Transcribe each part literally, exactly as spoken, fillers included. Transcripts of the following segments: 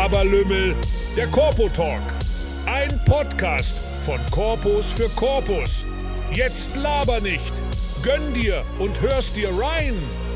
Laberlümmel, der Corpo Talk. Ein Podcast von Corpus für Corpus. Jetzt laber nicht, gönn dir und hörst dir rein.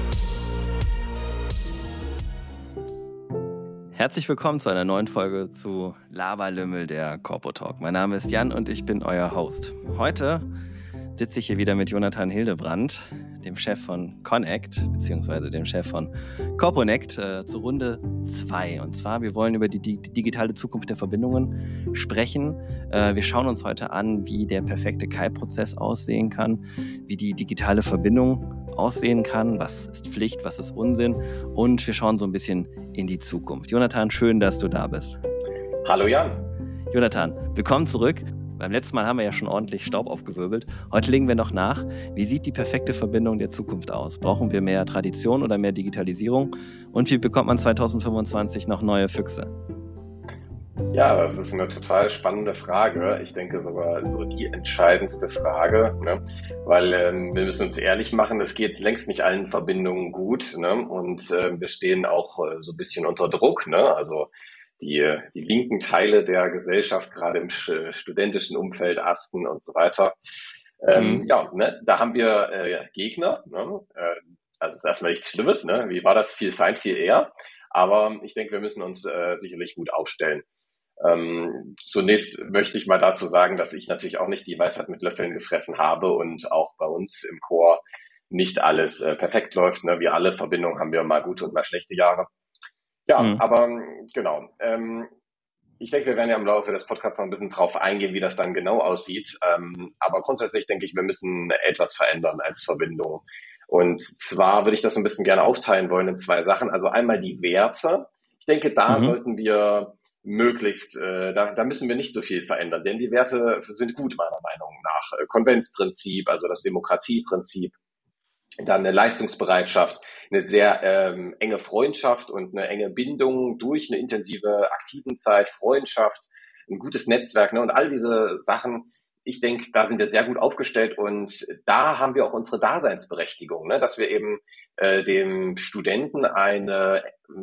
Herzlich willkommen zu einer neuen Folge zu Laberlümmel, der Corpo Talk. Mein Name ist Jan und ich bin euer Host. Heute sitze ich hier wieder mit Jonathan Hildebrand, dem Chef von Connect, beziehungsweise dem Chef von Corponect, äh, zu Runde zwei. Und zwar, wir wollen über die, die, die digitale Zukunft der Verbindungen sprechen. Äh, wir schauen uns heute an, wie der perfekte K I-Prozess aussehen kann, wie die digitale Verbindung aussehen kann, was ist Pflicht, was ist Unsinn, und wir schauen so ein bisschen in die Zukunft. Jonathan, schön, dass du da bist. Hallo Jan. Jonathan, willkommen zurück. Beim letzten Mal haben wir ja schon ordentlich Staub aufgewirbelt. Heute legen wir noch nach. Wie sieht die perfekte Verbindung der Zukunft aus? Brauchen wir mehr Tradition oder mehr Digitalisierung? Und wie bekommt man zwanzig fünfundzwanzig noch neue Füchse? Ja, das ist eine total spannende Frage. Ich denke sogar so die entscheidendste Frage, ne? Weil ähm, wir müssen uns ehrlich machen, es geht längst nicht allen Verbindungen gut, ne? Und äh, wir stehen auch äh, so ein bisschen unter Druck, ne? Also die, die linken Teile der Gesellschaft, gerade im studentischen Umfeld, Asten und so weiter. Ähm, mhm. Ja, ne, da haben wir äh, Gegner. Ne? Äh, also ist erstmal nichts Schlimmes. Ne? Wie war das? Viel Feind, viel eher. Aber ich denke, wir müssen uns äh, sicherlich gut aufstellen. Ähm, zunächst möchte ich mal dazu sagen, dass ich natürlich auch nicht die Weisheit mit Löffeln gefressen habe und auch bei uns im Chor nicht alles äh, perfekt läuft. Ne? Wie alle Verbindungen haben wir mal gute und mal schlechte Jahre. Ja, mhm. aber genau. Ähm, ich denke, wir werden ja im Laufe des Podcasts noch ein bisschen drauf eingehen, wie das dann genau aussieht. Ähm, aber grundsätzlich denke ich, wir müssen etwas verändern als Verbindung. Und zwar würde ich das ein bisschen gerne aufteilen wollen in zwei Sachen. Also einmal die Werte. Ich denke, da mhm. sollten wir möglichst, äh, da, da müssen wir nicht so viel verändern, denn die Werte sind gut, meiner Meinung nach. Konventsprinzip, also das Demokratieprinzip, dann eine Leistungsbereitschaft, eine sehr ähm, enge Freundschaft und eine enge Bindung durch eine intensive aktiven Zeit, Freundschaft, ein gutes Netzwerk, ne, und all diese Sachen. Ich denke, da sind wir sehr gut aufgestellt und da haben wir auch unsere Daseinsberechtigung, ne, dass wir eben äh, dem Studenten eine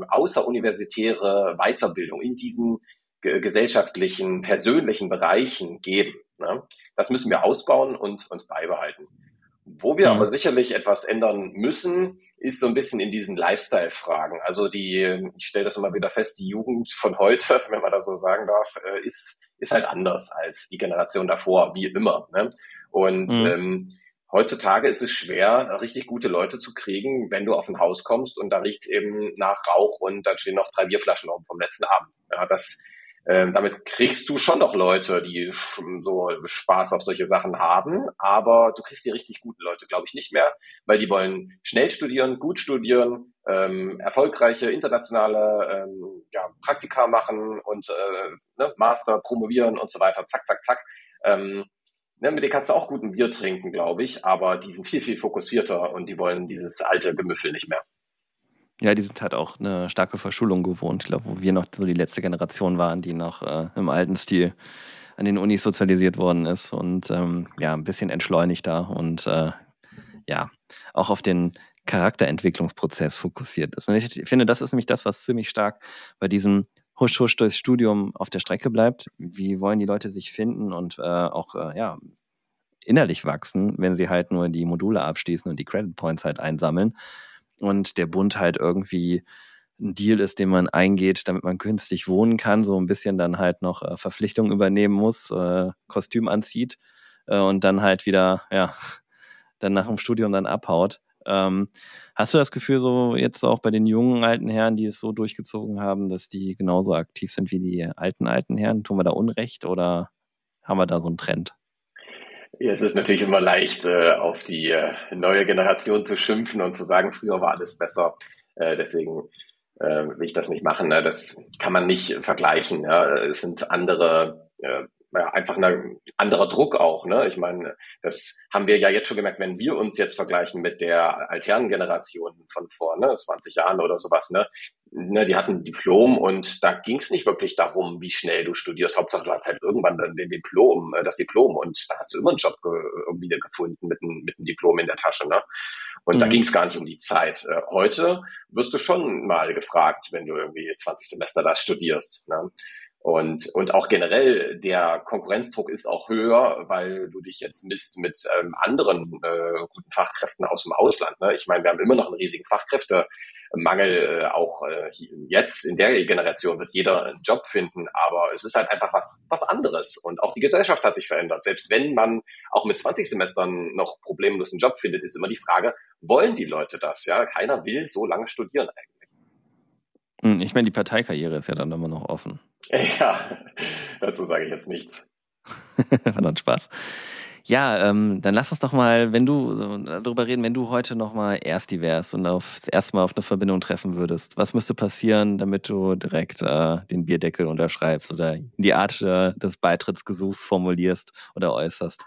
außeruniversitäre Weiterbildung in diesen g- gesellschaftlichen, persönlichen Bereichen geben. Ne. Das müssen wir ausbauen und, und beibehalten. Wo wir mhm. aber sicherlich etwas ändern müssen, ist so ein bisschen in diesen Lifestyle-Fragen. Also die, ich stelle das immer wieder fest, die Jugend von heute, wenn man das so sagen darf, ist ist halt anders als die Generation davor, wie immer. Ne? Und mhm. ähm, heutzutage ist es schwer, richtig gute Leute zu kriegen, wenn du auf ein Haus kommst und da riecht eben nach Rauch und da stehen noch drei Bierflaschen rum vom letzten Abend. Ja, das Ähm, damit kriegst du schon noch Leute, die so Spaß auf solche Sachen haben, aber du kriegst die richtig guten Leute, glaube ich, nicht mehr, weil die wollen schnell studieren, gut studieren, ähm, erfolgreiche internationale ähm, ja, Praktika machen und äh, ne, Master promovieren und so weiter, zack, zack, zack. Ähm, ne, mit denen kannst du auch guten Bier trinken, glaube ich, aber die sind viel, viel fokussierter und die wollen dieses alte Gemüffel nicht mehr. Ja, die sind halt auch eine starke Verschulung gewohnt. Ich glaube, wo wir noch so die letzte Generation waren, die noch äh, im alten Stil an den Unis sozialisiert worden ist und ähm, ja, ein bisschen entschleunigter und äh, ja, auch auf den Charakterentwicklungsprozess fokussiert ist. Und ich finde, das ist nämlich das, was ziemlich stark bei diesem Husch-Husch durchs Studium auf der Strecke bleibt. Wie wollen die Leute sich finden und äh, auch äh, ja, innerlich wachsen, wenn sie halt nur die Module abschließen und die Credit Points halt einsammeln? Und der Bund halt irgendwie ein Deal ist, den man eingeht, damit man künstlich wohnen kann, so ein bisschen dann halt noch äh, Verpflichtungen übernehmen muss, äh, Kostüm anzieht äh, und dann halt wieder, ja, dann nach dem Studium dann abhaut. Ähm, hast du das Gefühl, so jetzt auch bei den jungen alten Herren, die es so durchgezogen haben, dass die genauso aktiv sind wie die alten alten Herren? Tun wir da Unrecht oder haben wir da so einen Trend? Ja, es ist natürlich immer leicht, äh, auf die äh, neue Generation zu schimpfen und zu sagen, früher war alles besser. Äh, deswegen äh, will ich das nicht machen. Ne? Das kann man nicht vergleichen. Ja? Es sind andere, äh, ja, einfach ein anderer Druck auch. Ne? Ich meine, das haben wir ja jetzt schon gemerkt, wenn wir uns jetzt vergleichen mit der alternen Generation von vor ne, zwanzig Jahren oder sowas. Ne? ne, die hatten ein Diplom und da ging es nicht wirklich darum, wie schnell du studierst. Hauptsache, du hast halt irgendwann dann den Diplom, äh, das Diplom und da hast du immer einen Job ge irgendwie gefunden mit einem mit einem Diplom in der Tasche, ne? Und da Mhm. ging es gar nicht um die Zeit. Äh, heute wirst du schon mal gefragt, wenn du irgendwie zwanzig Semester da studierst, ne? Und, und auch generell, der Konkurrenzdruck ist auch höher, weil du dich jetzt misst mit ähm, anderen äh, guten Fachkräften aus dem Ausland. Ne? Ich meine, wir haben immer noch einen riesigen Fachkräftemangel. Äh, auch äh, jetzt in der Generation wird jeder einen Job finden, aber es ist halt einfach was, was anderes. Und auch die Gesellschaft hat sich verändert. Selbst wenn man auch mit zwanzig Semestern noch problemlos einen Job findet, ist immer die Frage, wollen die Leute das? Ja, keiner will so lange studieren eigentlich. Ich meine, die Parteikarriere ist ja dann immer noch offen. Ja, dazu sage ich jetzt nichts. War dann Spaß. Ja, ähm, dann lass uns doch mal, wenn du darüber reden, wenn du heute noch mal Ersti wärst und auf, das erste Mal auf eine Verbindung treffen würdest, was müsste passieren, damit du direkt äh, den Bierdeckel unterschreibst oder die Art äh, des Beitrittsgesuchs formulierst oder äußerst?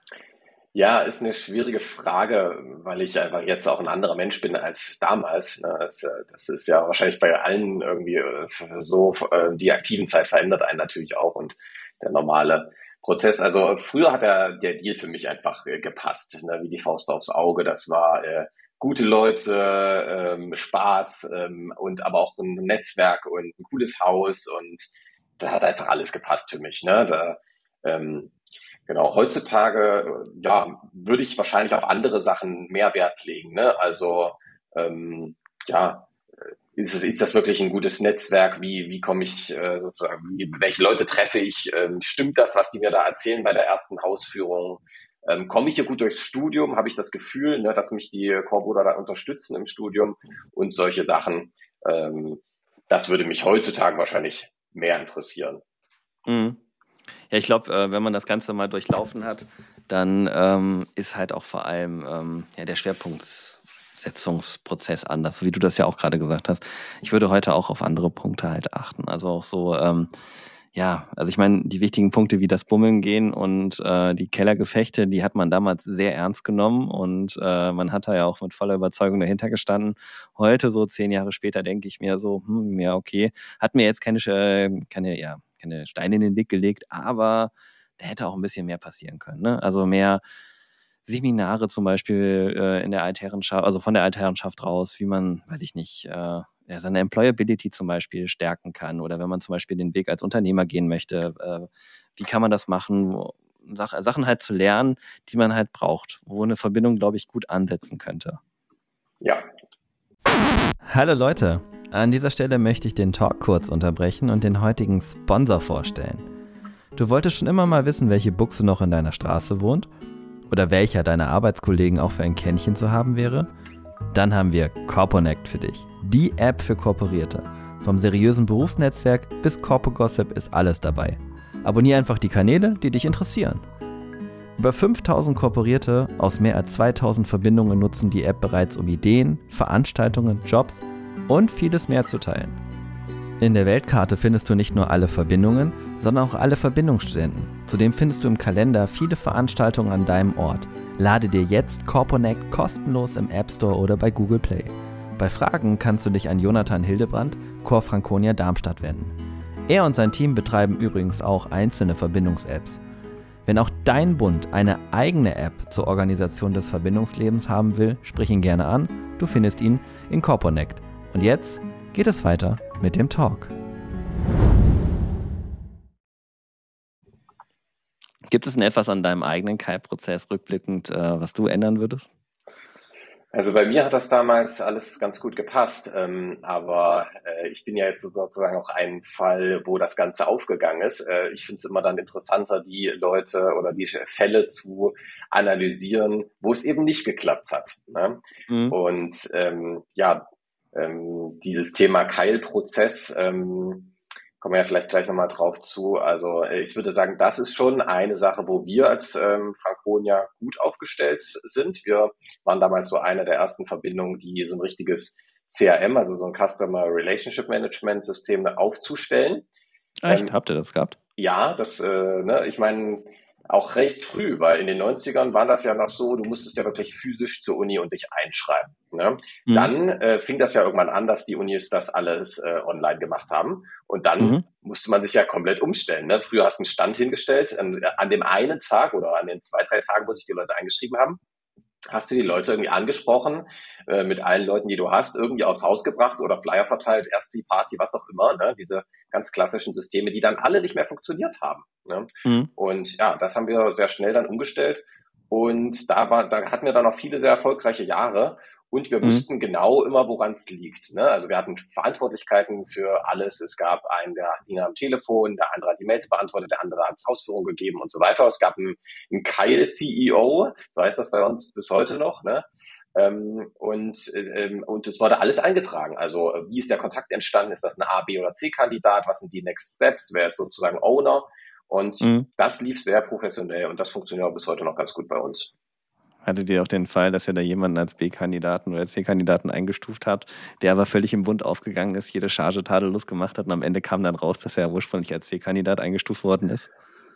Ja, ist eine schwierige Frage, weil ich einfach jetzt auch ein anderer Mensch bin als damals. Das, das ist ja wahrscheinlich bei allen irgendwie so, die aktiven Zeit verändert einen natürlich auch und der normale Prozess. Also früher hat der, der Deal für mich einfach gepasst, ne, wie die Faust aufs Auge. Das war äh, gute Leute, ähm, Spaß ähm, und aber auch ein Netzwerk und ein cooles Haus und da hat einfach alles gepasst für mich. Ne? Da, ähm, Genau, heutzutage, ja, würde ich wahrscheinlich auf andere Sachen mehr Wert legen, ne? Also, ähm, ja, ist es, ist das wirklich ein gutes Netzwerk? Wie, wie komme ich, äh, sozusagen, wie, welche Leute treffe ich? Ähm, stimmt das, was die mir da erzählen bei der ersten Hausführung? Ähm, komme ich hier gut durchs Studium? Habe ich das Gefühl, ne, dass mich die Korbruder da unterstützen im Studium und solche Sachen? Ähm, das würde mich heutzutage wahrscheinlich mehr interessieren. Mhm. Ja, ich glaube, äh, wenn man das Ganze mal durchlaufen hat, dann ähm, ist halt auch vor allem ähm, ja, der Schwerpunktsetzungsprozess anders, so wie du das ja auch gerade gesagt hast. Ich würde heute auch auf andere Punkte halt achten. Also auch so, ähm, ja, also ich meine, die wichtigen Punkte wie das Bummeln gehen und äh, die Kellergefechte, die hat man damals sehr ernst genommen und äh, man hat da ja auch mit voller Überzeugung dahinter gestanden. Heute, so zehn Jahre später, denke ich mir so, hm, ja, okay, hat mir jetzt keine, äh, keine, ja, keine Steine in den Weg gelegt, aber da hätte auch ein bisschen mehr passieren können. Ne? Also mehr Seminare zum Beispiel äh, in der Altherrenschaft, also von der Altherrenschaft raus, wie man, weiß ich nicht, äh, ja, seine Employability zum Beispiel stärken kann oder wenn man zum Beispiel den Weg als Unternehmer gehen möchte, äh, wie kann man das machen, Sach- Sachen halt zu lernen, die man halt braucht, wo eine Verbindung, glaube ich, gut ansetzen könnte. Ja. Hallo Leute, an dieser Stelle möchte ich den Talk kurz unterbrechen und den heutigen Sponsor vorstellen. Du wolltest schon immer mal wissen, welche Buchse noch in deiner Straße wohnt? Oder welcher deiner Arbeitskollegen auch für ein Kännchen zu haben wäre? Dann haben wir Corponect für dich, die App für Korporierte. Vom seriösen Berufsnetzwerk bis Corpo-Gossip ist alles dabei. Abonnier einfach die Kanäle, die dich interessieren. Über fünftausend Korporierte aus mehr als zweitausend Verbindungen nutzen die App bereits, um Ideen, Veranstaltungen, Jobs und vieles mehr zu teilen. In der Weltkarte findest du nicht nur alle Verbindungen, sondern auch alle Verbindungsstudenten. Zudem findest du im Kalender viele Veranstaltungen an deinem Ort. Lade dir jetzt Corponect kostenlos im App Store oder bei Google Play. Bei Fragen kannst du dich an Jonathan Hildebrand, Cor Franconia Darmstadt wenden. Er und sein Team betreiben übrigens auch einzelne Verbindungs-Apps. Wenn auch dein Bund eine eigene App zur Organisation des Verbindungslebens haben will, sprich ihn gerne an. Du findest ihn in Corponect. Und jetzt geht es weiter mit dem Talk. Gibt es denn etwas an deinem eigenen K I-Prozess rückblickend, äh, was du ändern würdest? Also bei mir hat das damals alles ganz gut gepasst, ähm, aber äh, ich bin ja jetzt sozusagen auch ein Fall, wo das Ganze aufgegangen ist. Äh, ich finde es immer dann interessanter, die Leute oder die Fälle zu analysieren, wo es eben nicht geklappt hat. Ne? Mhm. Und ähm, ja, ähm, dieses Thema Keilprozess, ähm, kommen wir ja vielleicht gleich nochmal drauf zu. Also ich würde sagen, das ist schon eine Sache, wo wir als ähm, Franconia gut aufgestellt sind. Wir waren damals so eine der ersten Verbindungen, die so ein richtiges C R M, also so ein Customer Relationship Management System aufzustellen. Echt? Ähm, Habt ihr das gehabt? Ja, das, äh, ne, ich meine, auch recht früh, weil in den neunzigern war das ja noch so, du musstest ja wirklich physisch zur Uni und dich einschreiben. Ne? Mhm. Dann äh, fing das ja irgendwann an, dass die Unis das alles äh, online gemacht haben. Und dann Mhm. musste man sich ja komplett umstellen. Ne? Früher hast du einen Stand hingestellt. An, an dem einen Tag oder an den zwei, drei Tagen, wo sich die Leute eingeschrieben haben, hast du die Leute irgendwie angesprochen, äh, mit allen Leuten, die du hast, irgendwie aufs Haus gebracht oder Flyer verteilt, erste Party, was auch immer, ne? Diese ganz klassischen Systeme, die dann alle nicht mehr funktioniert haben. Ne? Mhm. Und ja, das haben wir sehr schnell dann umgestellt. Und da war, da hatten wir dann noch viele sehr erfolgreiche Jahre. Und wir Mhm. wussten genau immer, woran es liegt. Ne? Also wir hatten Verantwortlichkeiten für alles. Es gab einen, der hing am Telefon, der andere hat die Mails beantwortet, der andere hat Ausführungen gegeben und so weiter. Es gab einen, einen Kyle-C E O, so heißt das bei uns bis heute noch. Ne? Ähm, und, ähm, und es wurde alles eingetragen. Also wie ist der Kontakt entstanden? Ist das ein A, B oder C-Kandidat? Was sind die Next Steps? Wer ist sozusagen Owner? Und Mhm. das lief sehr professionell und das funktioniert auch bis heute noch ganz gut bei uns. Hattet ihr auch den Fall, dass ihr da jemanden als B-Kandidaten oder C-Kandidaten eingestuft habt, der aber völlig im Bund aufgegangen ist, jede Charge tadellos gemacht hat und am Ende kam dann raus, dass er ursprünglich als C-Kandidat eingestuft worden ist?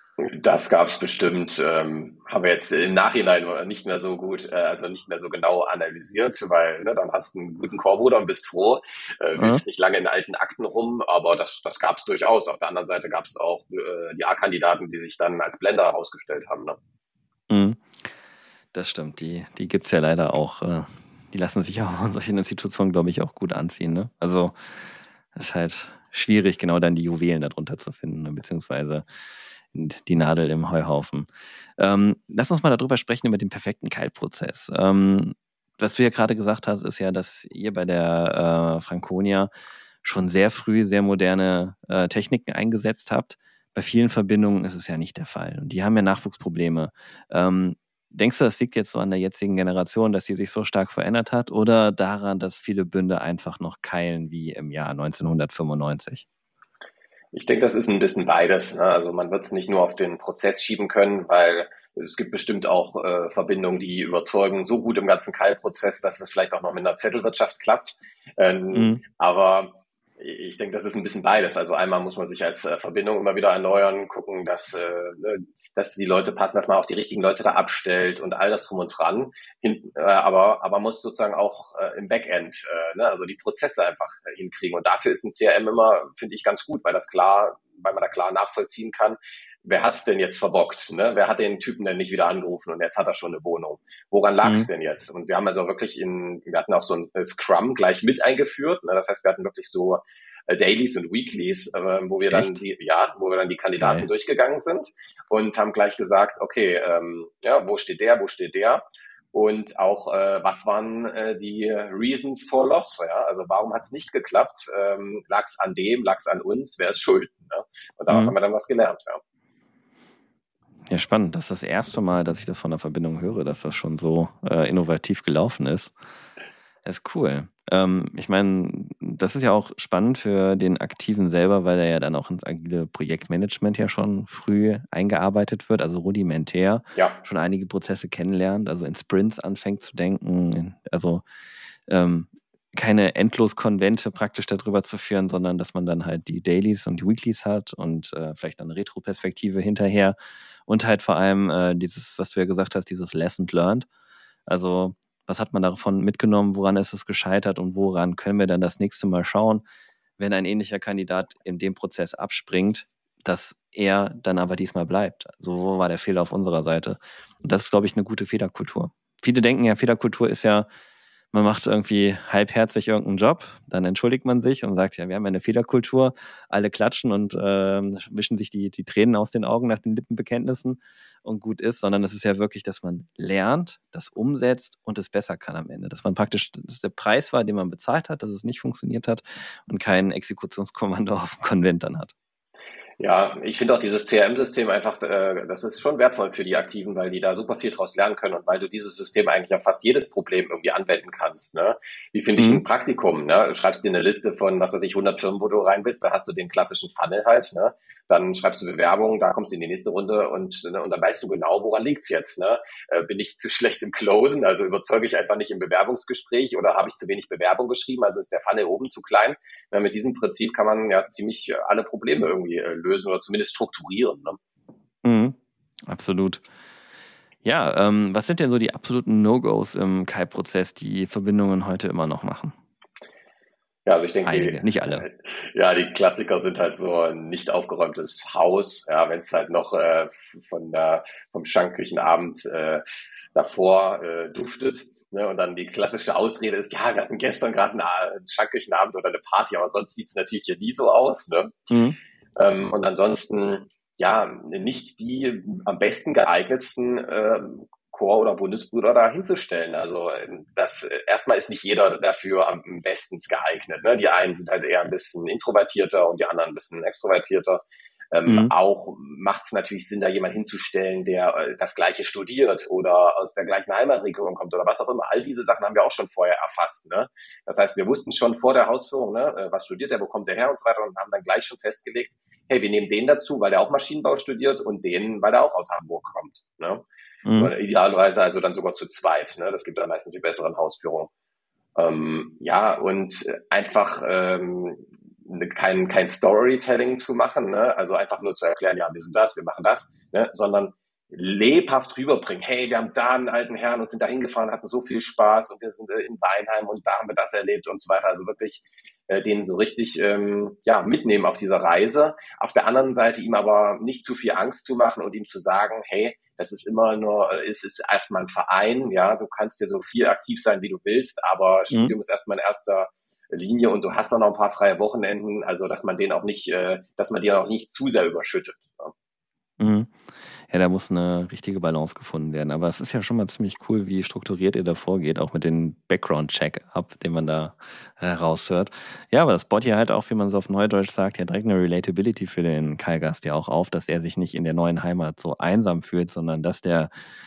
Das gab's bestimmt, ähm, haben wir jetzt im Nachhinein nicht mehr so gut, äh, also nicht mehr so genau analysiert, weil ne, dann hast du einen guten Chorbruder und bist froh, äh, Mhm. willst nicht lange in alten Akten rum, aber das, das gab's durchaus. Auf der anderen Seite gab's auch äh, die A-Kandidaten, die sich dann als Blender herausgestellt haben. Ne? Mhm. Das stimmt, die, die gibt es ja leider auch. äh, Die lassen sich auch in solchen Institutionen, glaube ich, auch gut anziehen. Ne? Also es ist halt schwierig, genau dann die Juwelen darunter zu finden, ne? Beziehungsweise die Nadel im Heuhaufen. Ähm, lass uns mal darüber sprechen, über den perfekten Keilprozess. Ähm, was du ja gerade gesagt hast, ist ja, dass ihr bei der äh, Franconia schon sehr früh sehr moderne äh, Techniken eingesetzt habt. Bei vielen Verbindungen ist es ja nicht der Fall. Und die haben ja Nachwuchsprobleme. Ähm, denkst du, das liegt jetzt so an der jetzigen Generation, dass die sich so stark verändert hat, oder daran, dass viele Bünde einfach noch keilen wie im Jahr neunzehnhundertfünfundneunzig? Ich denke, das ist ein bisschen beides. Ne? Also man wird es nicht nur auf den Prozess schieben können, weil es gibt bestimmt auch äh, Verbindungen, die überzeugen so gut im ganzen Keilprozess, dass es vielleicht auch noch mit einer Zettelwirtschaft klappt. Ähm, Mhm. aber ich denke, das ist ein bisschen beides. Also einmal muss man sich als äh, Verbindung immer wieder erneuern, gucken, dass, äh, dass die Leute passen, dass man auch die richtigen Leute da abstellt und all das drum und dran. Hin, äh, aber aber muss sozusagen auch äh, im Backend, äh, ne, also die Prozesse einfach äh, hinkriegen. Und dafür ist ein C R M immer, finde ich, ganz gut, weil das klar, weil man da klar nachvollziehen kann, wer hat's denn jetzt verbockt? Ne? Wer hat den Typen denn nicht wieder angerufen und jetzt hat er schon eine Wohnung? Woran lag's Mhm. denn jetzt? Und wir haben also wirklich in, wir hatten auch so ein Scrum gleich mit eingeführt. Ne? Das heißt, wir hatten wirklich so äh, Dailies und Weeklies, äh, wo wir dann Echt? die, ja, wo wir dann die Kandidaten Geil. durchgegangen sind und haben gleich gesagt, okay, ähm, ja, wo steht der, wo steht der? Und auch, äh, was waren äh, die Reasons for Loss? Ja? Also warum hat es nicht geklappt? Ähm, lag es an dem, lag es an uns? Wer ist schuld? Ne? Und daraus Mhm. haben wir dann was gelernt. Ja. Ja, spannend. Das ist das erste Mal, dass ich das von der Verbindung höre, dass das schon so äh, innovativ gelaufen ist. Das ist cool. Ähm, ich meine, das ist ja auch spannend für den Aktiven selber, weil er ja dann auch ins agile Projektmanagement ja schon früh eingearbeitet wird, also rudimentär Ja. schon einige Prozesse kennenlernt, also in Sprints anfängt zu denken, also ähm, keine Endlos-Konvente praktisch darüber zu führen, sondern dass man dann halt die Dailies und die Weeklies hat und äh, vielleicht dann eine Retroperspektive hinterher und halt vor allem äh, dieses, was du ja gesagt hast, dieses Lesson Learned. Also was hat man davon mitgenommen, woran ist es gescheitert und woran können wir dann das nächste Mal schauen, wenn ein ähnlicher Kandidat in dem Prozess abspringt, dass er dann aber diesmal bleibt. Also wo war der Fehler auf unserer Seite? Und das ist, glaube ich, eine gute Fehlerkultur. Viele denken ja, Fehlerkultur ist ja, man macht irgendwie halbherzig irgendeinen Job, dann entschuldigt man sich und sagt, ja, wir haben ja eine Fehlerkultur, alle klatschen und äh, wischen sich die, die Tränen aus den Augen nach den Lippenbekenntnissen und gut ist, sondern es ist ja wirklich, dass man lernt, das umsetzt und es besser kann am Ende. Dass man praktisch, dass der Preis war, den man bezahlt hat, dass es nicht funktioniert hat und kein Exekutionskommando auf dem Konvent dann hat. Ja, ich finde auch dieses C R M-System einfach, äh, das ist schon wertvoll für die Aktiven, weil die da super viel draus lernen können und weil du dieses System eigentlich auf fast jedes Problem irgendwie anwenden kannst. Ne? Wie finde ich ein Mhm. Praktikum? Ne? Du schreibst dir eine Liste von, was weiß ich, hundert Firmen, wo du rein willst, da hast du den klassischen Funnel halt. Ne? Dann schreibst du Bewerbungen, da kommst du in die nächste Runde und, ne, und dann weißt du genau, woran liegt's jetzt. Ne? Äh, bin ich zu schlecht im Closen, also überzeuge ich einfach nicht im Bewerbungsgespräch oder habe ich zu wenig Bewerbung geschrieben, also ist der Funnel oben zu klein. Ja, mit diesem Prinzip kann man ja ziemlich alle Probleme irgendwie äh, lösen oder zumindest strukturieren. Ne? Mhm. Absolut. Ja, ähm, was sind denn so die absoluten No-Gos im K I-Prozess, die Verbindungen heute immer noch machen? Ja, also ich denke, Einige, die, nicht alle. ja, die Klassiker sind halt so ein nicht aufgeräumtes Haus, ja, wenn es halt noch äh, von der, vom Schankküchenabend äh, davor äh, duftet. Ne, und dann die klassische Ausrede ist, ja, wir hatten gestern gerade einen, einen Schankküchenabend oder eine Party, aber sonst sieht es natürlich hier nie so aus. Ne? Mhm. Ähm, und ansonsten, ja, nicht die am besten geeignetsten äh, Chor- oder Bundesbrüder da hinzustellen. Also das erstmal ist nicht jeder dafür am bestens geeignet. Ne? Die einen sind halt eher ein bisschen introvertierter und die anderen ein bisschen extrovertierter. Ähm, Mhm. Auch macht es natürlich Sinn, da jemanden hinzustellen, der äh, das Gleiche studiert oder aus der gleichen Heimatregion kommt oder was auch immer. All diese Sachen haben wir auch schon vorher erfasst. Ne? Das heißt, wir wussten schon vor der Hausführung, ne, äh, was studiert der, wo kommt der her und so weiter und haben dann gleich schon festgelegt, hey, wir nehmen den dazu, weil der auch Maschinenbau studiert und den, weil er auch aus Hamburg kommt. Ne? Mhm. Oder idealerweise also dann sogar zu zweit. Ne? Das gibt dann meistens die besseren Hausführungen. Ähm, ja, und einfach ähm, kein, kein Storytelling zu machen, ne? Also einfach nur zu erklären, ja, wir sind das, wir machen das, ne? Sondern lebhaft rüberbringen. Hey, wir haben da einen alten Herrn und sind da hingefahren, hatten so viel Spaß und wir sind äh, in Weinheim und da haben wir das erlebt und so weiter. Also wirklich äh, den so richtig ähm, ja mitnehmen auf dieser Reise. Auf der anderen Seite ihm aber nicht zu viel Angst zu machen und ihm zu sagen, hey, das ist immer nur, es ist erstmal ein Verein, ja, du kannst ja so viel aktiv sein, wie du willst, aber Mhm. Studium ist erstmal in erster Linie und du hast dann noch ein paar freie Wochenenden, also dass man den auch nicht, äh, dass man die auch nicht zu sehr überschüttet. Ja. Mhm. Ja, da muss eine richtige Balance gefunden werden. Aber es ist ja schon mal ziemlich cool, wie strukturiert ihr da vorgeht, auch mit dem Background-Check-up, den man da äh, raushört. Ja, aber das baut ja halt auch, wie man so auf Neudeutsch sagt, ja direkt eine Relatability für den Kallgast ja auch auf, dass er sich nicht in der neuen Heimat so einsam fühlt, sondern dass der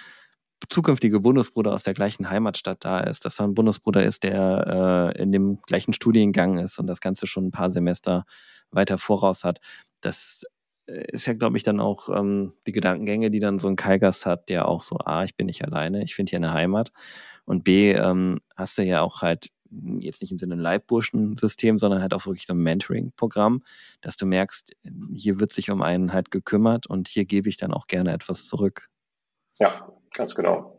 zukünftige Bundesbruder aus der gleichen Heimatstadt da ist, dass er ein Bundesbruder ist, der äh, in dem gleichen Studiengang ist und das Ganze schon ein paar Semester weiter voraus hat. Das äh, ist ja, glaube ich, dann auch ähm, die Gedankengänge, die dann so ein Kallgast hat, der auch so, A, ich bin nicht alleine, ich finde hier eine Heimat und B, ähm, hast du ja auch halt jetzt nicht im Sinne ein Leibburschensystem, sondern halt auch wirklich so ein Mentoring-Programm, dass du merkst, hier wird sich um einen halt gekümmert und hier gebe ich dann auch gerne etwas zurück. Ja, ganz genau.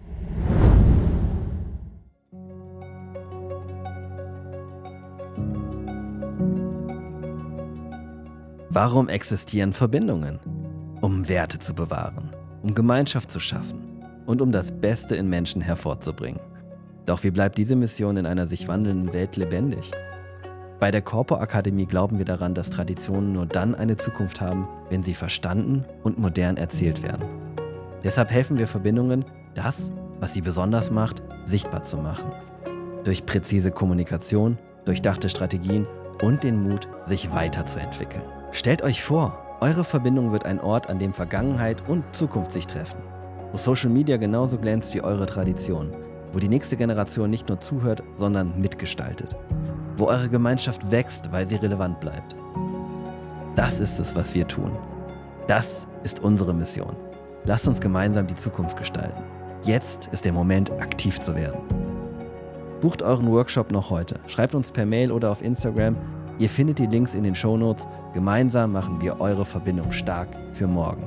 Warum existieren Verbindungen? Um Werte zu bewahren, um Gemeinschaft zu schaffen und um das Beste in Menschen hervorzubringen. Doch wie bleibt diese Mission in einer sich wandelnden Welt lebendig? Bei der Corpo Akademie glauben wir daran, dass Traditionen nur dann eine Zukunft haben, wenn sie verstanden und modern erzählt werden. Deshalb helfen wir Verbindungen, das, was sie besonders macht, sichtbar zu machen. Durch präzise Kommunikation, durchdachte Strategien und den Mut, sich weiterzuentwickeln. Stellt euch vor, eure Verbindung wird ein Ort, an dem Vergangenheit und Zukunft sich treffen. Wo Social Media genauso glänzt wie eure Tradition. Wo die nächste Generation nicht nur zuhört, sondern mitgestaltet. Wo eure Gemeinschaft wächst, weil sie relevant bleibt. Das ist es, was wir tun. Das ist unsere Mission. Lasst uns gemeinsam die Zukunft gestalten. Jetzt ist der Moment, aktiv zu werden. Bucht euren Workshop noch heute. Schreibt uns per Mail oder auf Instagram. Ihr findet die Links in den Shownotes. Gemeinsam machen wir eure Verbindung stark für morgen.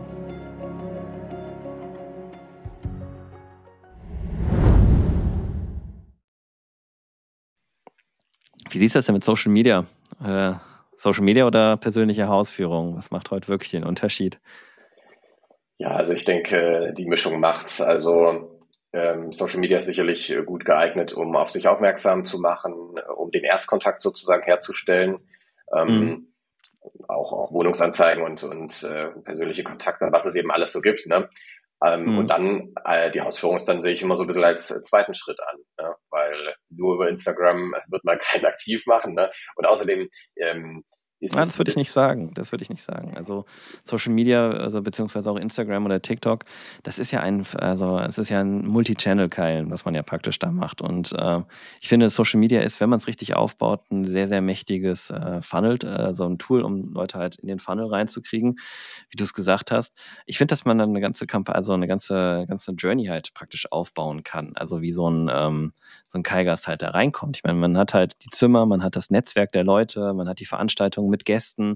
Wie siehst du das denn mit Social Media? Äh, Social Media oder persönliche Hausführung? Was macht heute wirklich den Unterschied? Ja, also ich denke, die Mischung macht's. Also ähm, Social Media ist sicherlich gut geeignet, um auf sich aufmerksam zu machen, um den Erstkontakt sozusagen herzustellen. Ähm, Mhm. auch, auch Wohnungsanzeigen und, und äh, persönliche Kontakte, was es eben alles so gibt. Ne? Ähm, Mhm. Und dann äh, die Hausführung ist dann, sehe ich immer so ein bisschen als zweiten Schritt an, ne? Weil nur über Instagram wird man keinen aktiv machen. Ne? Und außerdem ähm, ist Ja, es... das würde ich nicht sagen. Das würde ich nicht sagen. Also Social Media, also beziehungsweise auch Instagram oder TikTok, das ist ja ein, also es ist ja ein Multi-Channel-Keil, was man ja praktisch da macht. Und äh, ich finde, Social Media ist, wenn man es richtig aufbaut, ein sehr, sehr mächtiges äh, Funnel, also ein Tool, um Leute halt in den Funnel reinzukriegen, wie du es gesagt hast. Ich finde, dass man dann eine ganze Kampagne, also eine ganze, ganze Journey halt praktisch aufbauen kann. Also wie so ein, ähm, so ein Kallgast halt da reinkommt. Ich meine, man hat halt die Zimmer, man hat das Netzwerk der Leute, man hat die Veranstaltungen mit Gästen,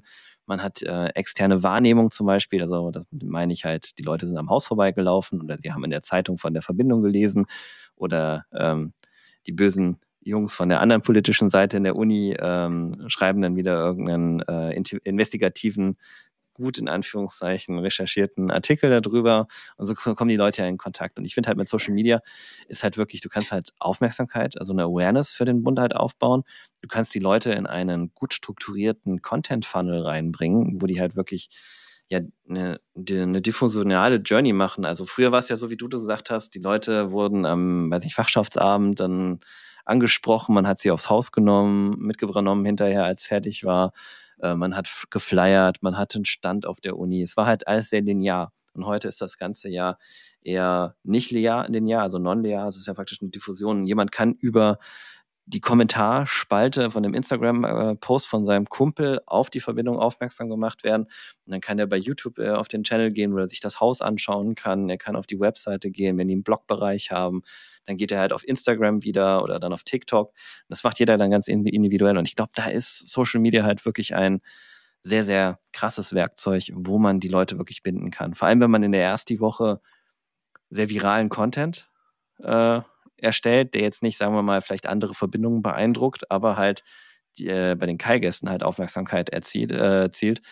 Man hat äh, externe Wahrnehmung zum Beispiel, also das meine ich halt, die Leute sind am Haus vorbeigelaufen oder sie haben in der Zeitung von der Verbindung gelesen oder ähm, die bösen Jungs von der anderen politischen Seite in der Uni ähm, schreiben dann wieder irgendeinen äh, investigativen, gut in Anführungszeichen recherchierten Artikel darüber und so kommen die Leute ja in Kontakt. Und ich finde halt mit Social Media ist halt wirklich, du kannst halt Aufmerksamkeit, also eine Awareness für den Bund halt aufbauen. Du kannst die Leute in einen gut strukturierten Content-Funnel reinbringen, wo die halt wirklich ja eine, eine diffusionale Journey machen. Also früher war es ja so, wie du gesagt hast, die Leute wurden am, weiß nicht, Fachschaftsabend dann angesprochen, man hat sie aufs Haus genommen, mitgenommen hinterher, als fertig war. Äh, man hat geflyert, man hatte einen Stand auf der Uni. Es war halt alles sehr linear. Und heute ist das ganze Jahr eher nicht linear, also non-linear. Es ist ja praktisch eine Diffusion. Jemand kann über die Kommentarspalte von dem Instagram-Post von seinem Kumpel auf die Verbindung aufmerksam gemacht werden. Und dann kann er bei YouTube äh, auf den Channel gehen, wo er sich das Haus anschauen kann. Er kann auf die Webseite gehen, wenn die einen Blogbereich haben. Dann geht er halt auf Instagram wieder oder dann auf TikTok. Das macht jeder dann ganz individuell. Und ich glaube, da ist Social Media halt wirklich ein sehr, sehr krasses Werkzeug, wo man die Leute wirklich binden kann. Vor allem, wenn man in der ersten Woche sehr viralen Content äh, erstellt, der jetzt nicht, sagen wir mal, vielleicht andere Verbindungen beeindruckt, aber halt die, äh, bei den Kai-Gästen halt Aufmerksamkeit erzielt, äh, erzielt.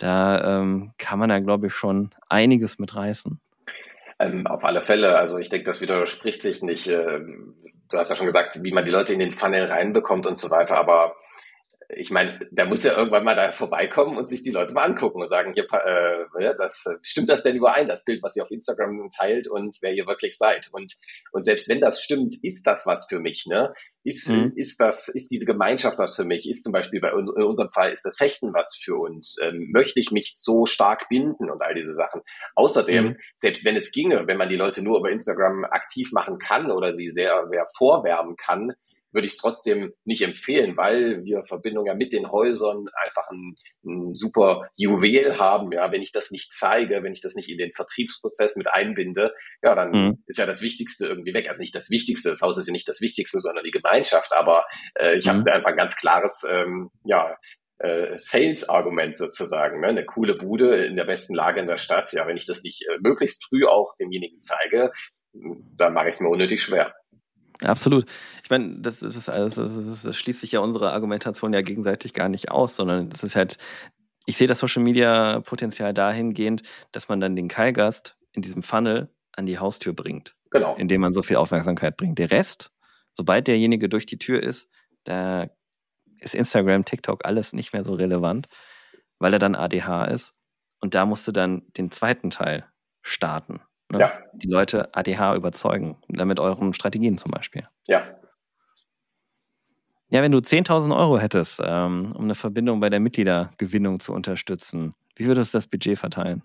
Da ähm, kann man dann, glaube ich, schon einiges mitreißen. Ähm, auf alle Fälle. Also ich denke, das widerspricht sich nicht. Äh, du hast ja schon gesagt, wie man die Leute in den Funnel reinbekommt und so weiter, aber ich meine, da muss ja irgendwann mal da vorbeikommen und sich die Leute mal angucken und sagen, hier, äh, das, stimmt das denn überein, das Bild, was ihr auf Instagram teilt und wer ihr wirklich seid? Und, und selbst wenn das stimmt, ist das was für mich, ne? Ist, mhm. ist das, ist diese Gemeinschaft was für mich? Ist zum Beispiel bei uns, in unserem Fall, ist das Fechten was für uns? Ähm, möchte ich mich so stark binden und all diese Sachen? Außerdem, mhm. selbst wenn es ginge, wenn man die Leute nur über Instagram aktiv machen kann oder sie sehr, sehr vorwärmen kann, würde ich es trotzdem nicht empfehlen, weil wir Verbindung ja mit den Häusern einfach ein, ein super Juwel haben. Ja, wenn ich das nicht zeige, wenn ich das nicht in den Vertriebsprozess mit einbinde, ja, dann mhm. ist ja das Wichtigste irgendwie weg. Also nicht das Wichtigste, das Haus ist ja nicht das Wichtigste, sondern die Gemeinschaft. Aber äh, ich mhm. habe einfach ein ganz klares, ähm, ja, äh, Sales-Argument sozusagen. Ne? Eine coole Bude in der besten Lage in der Stadt. Ja, wenn ich das nicht äh, möglichst früh auch demjenigen zeige, dann mache ich es mir unnötig schwer. Absolut. Ich meine, das ist alles, das, ist, das schließt sich ja unsere Argumentation ja gegenseitig gar nicht aus, sondern das ist halt, ich sehe das Social Media Potenzial dahingehend, dass man dann den Kai-Gast in diesem Funnel an die Haustür bringt. Genau. Indem man so viel Aufmerksamkeit bringt. Der Rest, sobald derjenige durch die Tür ist, da ist Instagram, TikTok alles nicht mehr so relevant, weil er dann A D H ist. Und da musst du dann den zweiten Teil starten. Ne? Ja. Die Leute A D H überzeugen, mit euren Strategien zum Beispiel. Ja. Ja, wenn du zehntausend Euro hättest, ähm, um eine Verbindung bei der Mitgliedergewinnung zu unterstützen, wie würdest du das Budget verteilen?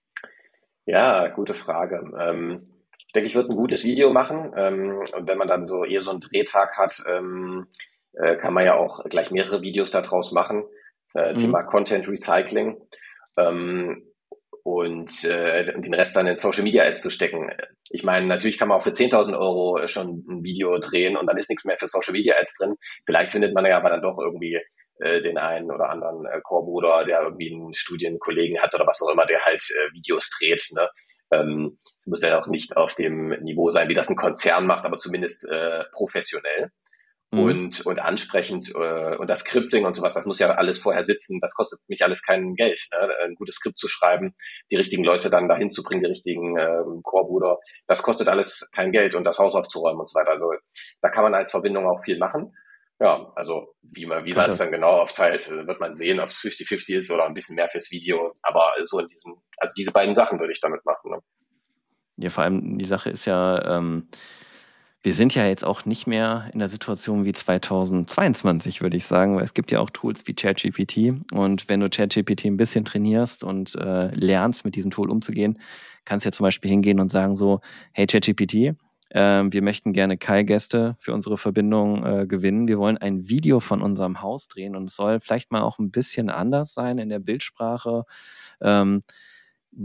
Ja, gute Frage. Ähm, ich denke, ich würde ein gutes Video machen. Ähm, und wenn man dann so eher so einen Drehtag hat, ähm, äh, kann man ja auch gleich mehrere Videos daraus machen. Äh, mhm. Thema Content Recycling. Ähm, und äh, den Rest dann in Social Media Ads zu stecken. Ich meine, natürlich kann man auch für zehntausend Euro schon ein Video drehen und dann ist nichts mehr für Social Media Ads drin. Vielleicht findet man ja aber dann doch irgendwie äh, den einen oder anderen äh, Chorbruder, der irgendwie einen Studienkollegen hat oder was auch immer, der halt äh, Videos dreht. Ne? Ähm, es muss ja auch nicht auf dem Niveau sein, wie das ein Konzern macht, aber zumindest äh, professionell. Mhm. Und, und ansprechend äh, und das Scripting und sowas, das muss ja alles vorher sitzen, das kostet mich alles kein Geld, ne? Ein gutes Skript zu schreiben, die richtigen Leute dann dahin zu bringen, die richtigen äh, Chorbruder, das kostet alles kein Geld und das Haus aufzuräumen und so weiter, also da kann man als Verbindung auch viel machen. Ja, also wie man wie man es dann genau aufteilt, wird man sehen, ob es fünfzig fünfzig ist oder ein bisschen mehr fürs Video, aber so in diesem, also diese beiden Sachen würde ich damit machen. Ne? Ja, vor allem die Sache ist ja, ähm, wir sind ja jetzt auch nicht mehr in der Situation wie zweitausendzweiundzwanzig, würde ich sagen, weil es gibt ja auch Tools wie ChatGPT und wenn du ChatGPT ein bisschen trainierst und äh, lernst, mit diesem Tool umzugehen, kannst du ja zum Beispiel hingehen und sagen so, hey ChatGPT, äh, wir möchten gerne Kai-Gäste für unsere Verbindung äh, gewinnen. Wir wollen ein Video von unserem Haus drehen und es soll vielleicht mal auch ein bisschen anders sein in der Bildsprache. Ähm, bitte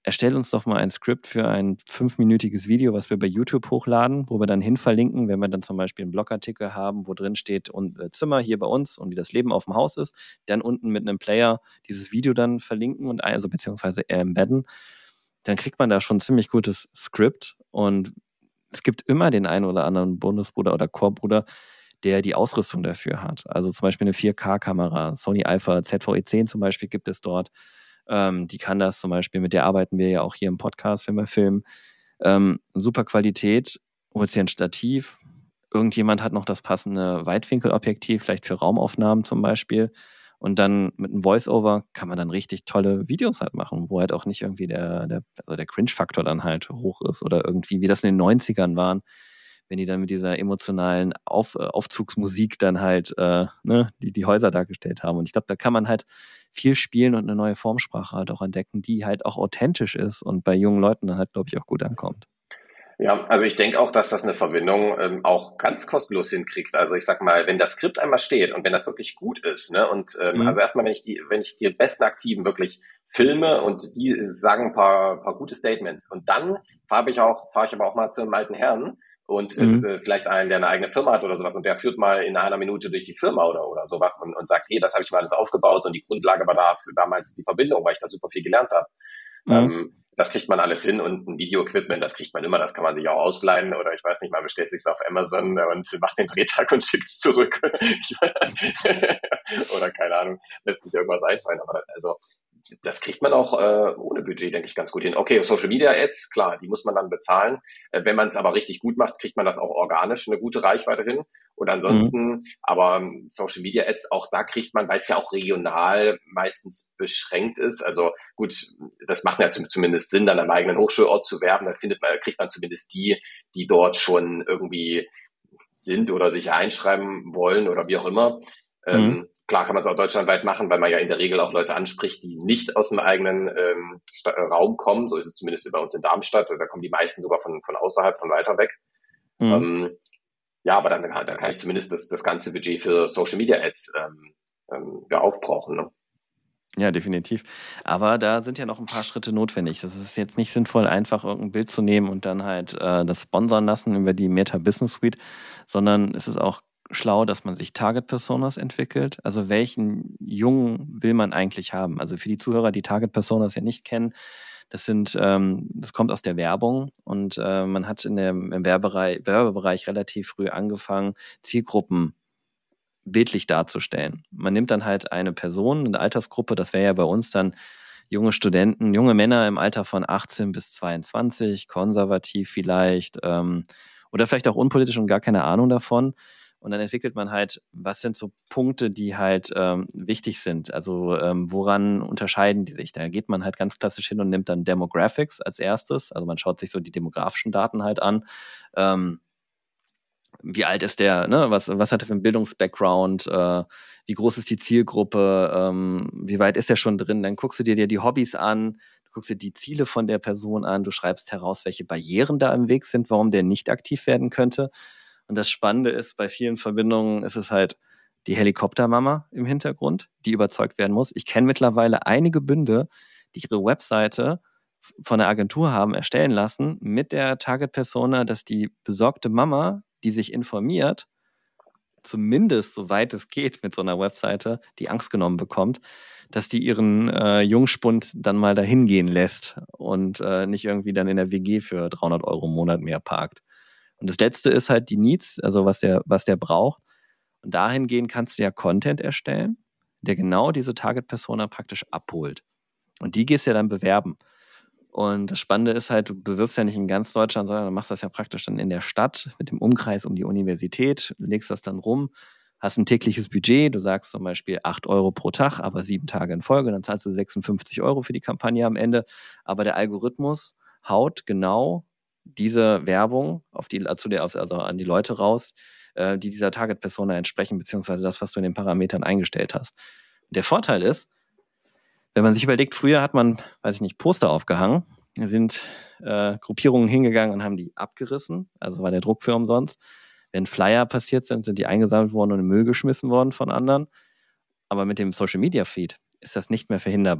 erstell uns doch mal ein Skript für ein fünfminütiges Video, was wir bei YouTube hochladen, wo wir dann hinverlinken, wenn wir dann zum Beispiel einen Blogartikel haben, wo drin steht, und äh, Zimmer hier bei uns und wie das Leben auf dem Haus ist, dann unten mit einem Player dieses Video dann verlinken und also beziehungsweise embedden, dann kriegt man da schon ein ziemlich gutes Skript. Und es gibt immer den einen oder anderen Bonusbruder oder Chorbruder, der die Ausrüstung dafür hat. Also zum Beispiel eine vier K-Kamera, Sony Alpha Z V E zehn zum Beispiel gibt es dort. Ähm, die kann das zum Beispiel, mit der arbeiten wir ja auch hier im Podcast, wenn wir filmen. Ähm, super Qualität, holst dir ein Stativ. Irgendjemand hat noch das passende Weitwinkelobjektiv, vielleicht für Raumaufnahmen zum Beispiel. Und dann mit einem Voice-Over kann man dann richtig tolle Videos halt machen, wo halt auch nicht irgendwie der, der, also der Cringe-Faktor dann halt hoch ist oder irgendwie, wie das in den neunzigern waren, wenn die dann mit dieser emotionalen Auf, Aufzugsmusik dann halt äh, ne, die, die Häuser dargestellt haben. Und ich glaube, da kann man halt viel spielen und eine neue Formsprache halt auch entdecken, die halt auch authentisch ist und bei jungen Leuten dann halt, glaube ich, auch gut ankommt. Ja, also ich denke auch, dass das eine Verbindung ähm, auch ganz kostenlos hinkriegt. Also ich sag mal, wenn das Skript einmal steht und wenn das wirklich gut ist, ne, und ähm, mhm. also erstmal, wenn ich die, wenn ich die besten Aktiven wirklich filme und die sagen ein paar, paar gute Statements und dann fahre ich auch, fahre ich aber auch mal zu einem alten Herrn und mhm. äh, vielleicht einen, der eine eigene Firma hat oder sowas und der führt mal in einer Minute durch die Firma oder oder sowas und, und sagt, hey, das habe ich mal alles aufgebaut und die Grundlage war da für damals die Verbindung, weil ich da super viel gelernt habe. Mhm. Ähm, das kriegt man alles hin und ein Video-Equipment, das kriegt man immer, das kann man sich auch ausleihen oder ich weiß nicht, man bestellt sich's auf Amazon und macht den Drehtag und schickt's zurück. Oder keine Ahnung, lässt sich irgendwas einfallen, aber also das kriegt man auch äh, ohne Budget, denke ich, ganz gut hin. Okay, Social Media Ads, klar, die muss man dann bezahlen. Äh, wenn man es aber richtig gut macht, kriegt man das auch organisch eine gute Reichweite hin. Und ansonsten, mhm. aber ähm, Social Media Ads, auch da kriegt man, weil es ja auch regional meistens beschränkt ist. Also gut, das macht ja zumindest Sinn, dann am eigenen Hochschulort zu werben. Da findet man, da kriegt man zumindest die, die dort schon irgendwie sind oder sich einschreiben wollen oder wie auch immer. Mhm. Ähm, Klar kann man es auch deutschlandweit machen, weil man ja in der Regel auch Leute anspricht, die nicht aus dem eigenen ähm, Sta- Raum kommen. So ist es zumindest bei uns in Darmstadt. Da kommen die meisten sogar von, von außerhalb, von weiter weg. Mhm. Ähm, ja, aber dann, dann kann ich zumindest das, das ganze Budget für Social Media Ads ähm, ähm, ja, aufbrauchen. Ne? Ja, definitiv. Aber da sind ja noch ein paar Schritte notwendig. Das ist jetzt nicht sinnvoll, einfach irgendein Bild zu nehmen und dann halt äh, das sponsern lassen über die Meta Business Suite, sondern es ist auch schlau, dass man sich Target-Personas entwickelt. Also welchen Jungen will man eigentlich haben? Also für die Zuhörer, die Target-Personas ja nicht kennen, das sind, ähm, das kommt aus der Werbung und äh, man hat in dem, im Werbebereich, Werbebereich relativ früh angefangen, Zielgruppen bildlich darzustellen. Man nimmt dann halt eine Person, eine Altersgruppe, das wäre ja bei uns dann junge Studenten, junge Männer im Alter von achtzehn bis zweiundzwanzig, konservativ vielleicht, ähm, oder vielleicht auch unpolitisch und gar keine Ahnung davon. Und dann entwickelt man halt, was sind so Punkte, die halt ähm, wichtig sind. Also ähm, woran unterscheiden die sich? Da geht man halt ganz klassisch hin und nimmt dann Demographics als erstes. Also man schaut sich so die demografischen Daten halt an. Ähm, wie alt ist der, ne? Was, was hat er für einen Bildungsbackground? Äh, wie groß ist die Zielgruppe? Ähm, wie weit ist er schon drin? Dann guckst du dir, dir die Hobbys an. Du guckst dir die Ziele von der Person an. Du schreibst heraus, welche Barrieren da im Weg sind, warum der nicht aktiv werden könnte. Und das Spannende ist, bei vielen Verbindungen ist es halt die Helikoptermama im Hintergrund, die überzeugt werden muss. Ich kenne mittlerweile einige Bünde, die ihre Webseite von der Agentur haben erstellen lassen mit der Target-Persona, dass die besorgte Mama, die sich informiert, zumindest soweit es geht mit so einer Webseite, die Angst genommen bekommt, dass die ihren äh, Jungspund dann mal dahin gehen lässt und äh, nicht irgendwie dann in der W G für dreihundert Euro im Monat mehr parkt. Und das Letzte ist halt die Needs, also was der, was der braucht. Und dahingehend kannst du ja Content erstellen, der genau diese Target-Persona praktisch abholt. Und die gehst du ja dann bewerben. Und das Spannende ist halt, du bewirbst ja nicht in ganz Deutschland, sondern du machst das ja praktisch dann in der Stadt mit dem Umkreis um die Universität, legst das dann rum, hast ein tägliches Budget, du sagst zum Beispiel acht Euro pro Tag, aber sieben Tage in Folge, dann zahlst du sechsundfünfzig Euro für die Kampagne am Ende. Aber der Algorithmus haut genau diese Werbung auf die, also an die Leute raus, die dieser Target-Persona entsprechen, beziehungsweise das, was du in den Parametern eingestellt hast. Und der Vorteil ist, wenn man sich überlegt, früher hat man, weiß ich nicht, Poster aufgehangen, da sind äh, Gruppierungen hingegangen und haben die abgerissen, also war der Druck für umsonst. Wenn Flyer passiert sind, sind die eingesammelt worden und in den Müll geschmissen worden von anderen. Aber mit dem Social-Media-Feed ist das nicht mehr verhinderbar.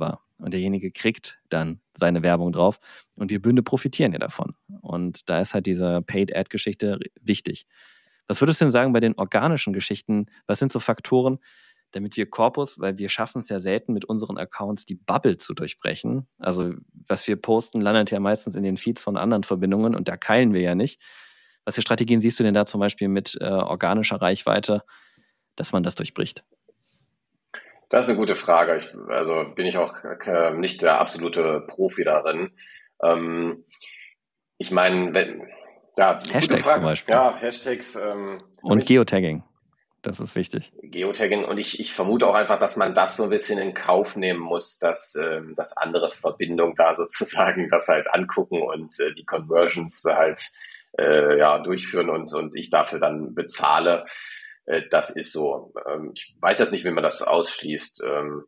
und derjenige kriegt dann seine Werbung drauf und wir Bünde profitieren ja davon. Und da ist halt diese Paid-Ad-Geschichte wichtig. Was würdest du denn sagen bei den organischen Geschichten? Was sind so Faktoren, damit wir Corpus, weil wir schaffen es ja selten mit unseren Accounts die Bubble zu durchbrechen. Also was wir posten, landet ja meistens in den Feeds von anderen Verbindungen und da keilen wir ja nicht. Was für Strategien siehst du denn da zum Beispiel mit äh, organischer Reichweite, dass man das durchbricht? Das ist eine gute Frage. Ich, also bin ich auch äh, nicht der absolute Profi darin. Ähm, ich meine, wenn ja, Hashtags zum Beispiel. Ja, Hashtags. Ähm, und ich, Geotagging. Das ist wichtig. Geotagging und ich, ich vermute auch einfach, dass man das so ein bisschen in Kauf nehmen muss, dass, ähm, dass andere Verbindungen da sozusagen das halt angucken und äh, die Conversions halt äh, ja, durchführen und, und ich dafür dann bezahle. Äh, das ist so. Ähm, ich weiß jetzt nicht, wie man das ausschließt. Ähm,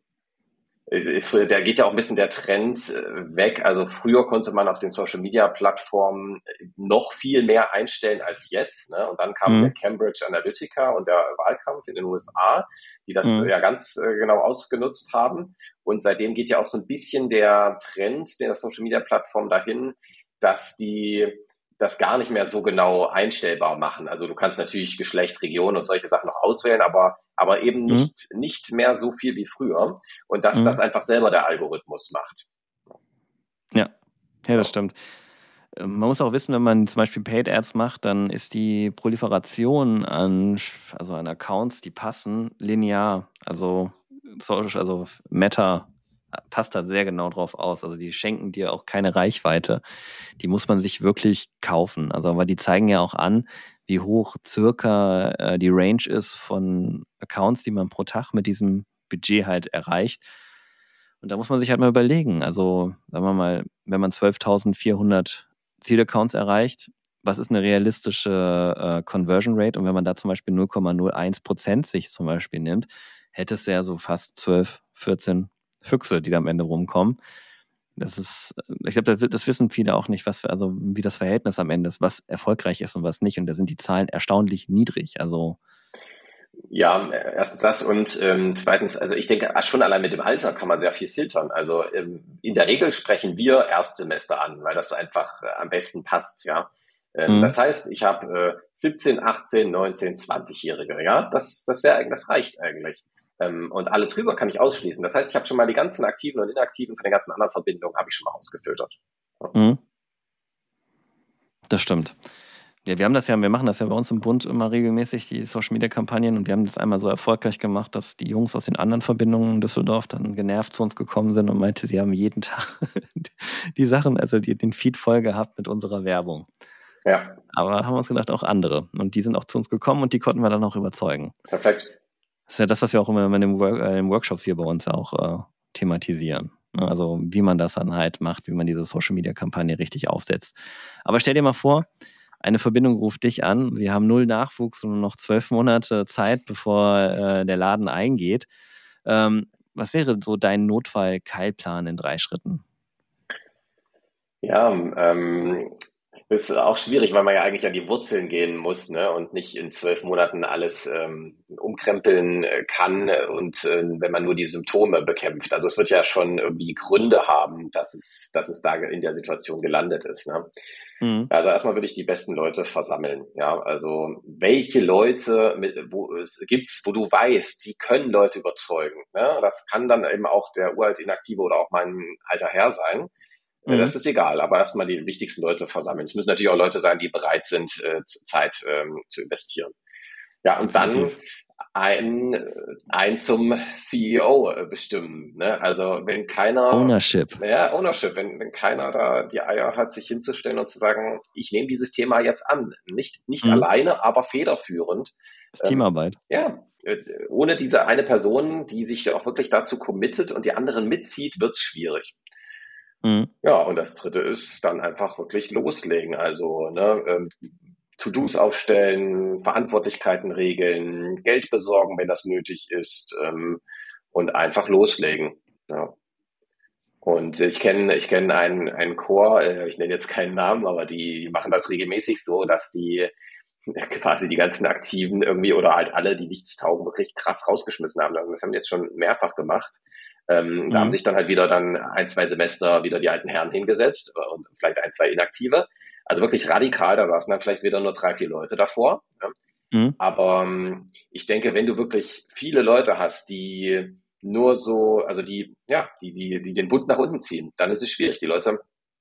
Da geht ja auch ein bisschen der Trend weg. Also früher konnte man auf den Social-Media-Plattformen noch viel mehr einstellen als jetzt. Ne? Und dann kam mhm. der Cambridge Analytica und der Wahlkampf in den U S A, die das mhm. ja ganz äh, genau ausgenutzt haben. Und seitdem geht ja auch so ein bisschen der Trend der Social-Media-Plattform dahin, dass die das gar nicht mehr so genau einstellbar machen. Also du kannst natürlich Geschlecht, Region und solche Sachen noch auswählen, aber aber eben nicht mhm. nicht mehr so viel wie früher und dass mhm. das einfach selber der Algorithmus macht. Ja, ja, das stimmt. Man muss auch wissen, wenn man zum Beispiel Paid Ads macht, dann ist die Proliferation an, also an Accounts, die passen, linear. Also, also Meta passt da sehr genau drauf aus. Also die schenken dir auch keine Reichweite. Die muss man sich wirklich kaufen. Also, aber die zeigen ja auch an, wie hoch circa äh, die Range ist von Accounts, die man pro Tag mit diesem Budget halt erreicht. Und da muss man sich halt mal überlegen. Also, sagen wir mal, wenn man zwölftausendvierhundert Zielaccounts erreicht, was ist eine realistische äh, Conversion Rate? Und wenn man da zum Beispiel null Komma null eins Prozent sich zum Beispiel nimmt, hätte es ja so fast zwölf, vierzehn Füchse, die da am Ende rumkommen. Das ist, ich glaube, das, das wissen viele auch nicht, was für, also wie das Verhältnis am Ende ist, was erfolgreich ist und was nicht. Und da sind die Zahlen erstaunlich niedrig. Also ja, erstens das und ähm, zweitens, also ich denke, schon allein mit dem Alter kann man sehr viel filtern. Also ähm, in der Regel sprechen wir Erstsemester an, weil das einfach äh, am besten passt, ja. Ähm, mhm. Das heißt, ich habe äh, siebzehn, achtzehn, neunzehn, zwanzigjährige, ja, das das wäre, das reicht eigentlich. Ähm, und alle drüber kann ich ausschließen. Das heißt, ich habe schon mal die ganzen Aktiven und Inaktiven von den ganzen anderen Verbindungen habe ich schon mal ausgefiltert. Ja. Mhm. Das stimmt. Ja, wir haben das ja, wir machen das ja bei uns im Bund immer regelmäßig, die Social-Media-Kampagnen, und wir haben das einmal so erfolgreich gemacht, dass die Jungs aus den anderen Verbindungen in Düsseldorf dann genervt zu uns gekommen sind und meinte, sie haben jeden Tag die Sachen, also die, den Feed voll gehabt mit unserer Werbung. Ja. Aber haben wir uns gedacht, auch andere. Und die sind auch zu uns gekommen und die konnten wir dann auch überzeugen. Perfekt. Das ist ja das, was wir auch immer in den, Work- äh, in den Workshops hier bei uns auch äh, thematisieren. Also wie man das dann halt macht, wie man diese Social-Media-Kampagne richtig aufsetzt. Aber stell dir mal vor, eine Verbindung ruft dich an, sie haben null Nachwuchs und nur noch zwölf Monate Zeit, bevor äh, der Laden eingeht. Ähm, was wäre so dein Notfall-Keilplan in drei Schritten? Ja, ähm, ist auch schwierig, weil man ja eigentlich an die Wurzeln gehen muss, ne, und nicht in zwölf Monaten alles ähm, umkrempeln kann und äh, wenn man nur die Symptome bekämpft. Also es wird ja schon irgendwie Gründe haben, dass es, dass es da in der Situation gelandet ist, ne. Mhm. Also erstmal würde ich die besten Leute versammeln, ja, also welche Leute mit, wo es gibt's, wo du weißt, die können Leute überzeugen, ne, das kann dann eben auch der uralt Inaktive oder auch mein alter Herr sein. Mhm. Das ist egal, aber erstmal die wichtigsten Leute versammeln. Es müssen natürlich auch Leute sein, die bereit sind, äh, Zeit ähm, zu investieren. Ja, und Definitiv. dann ein, ein zum C E O bestimmen. Ne? Also wenn keiner... Ownership. Ja, Ownership. Wenn, wenn keiner da die Eier hat, sich hinzustellen und zu sagen, ich nehme dieses Thema jetzt an. Nicht, nicht mhm. alleine, aber federführend. Das ist Teamarbeit. Ähm, ja, ohne diese eine Person, die sich auch wirklich dazu committet und die anderen mitzieht, wird's schwierig. Mhm. Ja, und das dritte ist dann einfach wirklich loslegen. Also ne, ähm, To-Dos aufstellen, Verantwortlichkeiten regeln, Geld besorgen, wenn das nötig ist, ähm, und einfach loslegen. Ja. Und ich kenne ich kenne einen einen Chor, äh, ich nenne jetzt keinen Namen, aber die, die machen das regelmäßig so, dass die quasi die ganzen Aktiven irgendwie oder halt alle, die nichts taugen, wirklich krass rausgeschmissen haben. Das haben die jetzt schon mehrfach gemacht. Ähm, mhm. Da haben sich dann halt wieder dann ein, zwei Semester wieder die alten Herren hingesetzt und vielleicht ein, zwei Inaktive. Also wirklich radikal, da saßen dann vielleicht wieder nur drei, vier Leute davor. Ne? Mhm. Aber ähm, ich denke, wenn du wirklich viele Leute hast, die nur so, also die, ja, die, die, die den Bund nach unten ziehen, dann ist es schwierig. Die Leute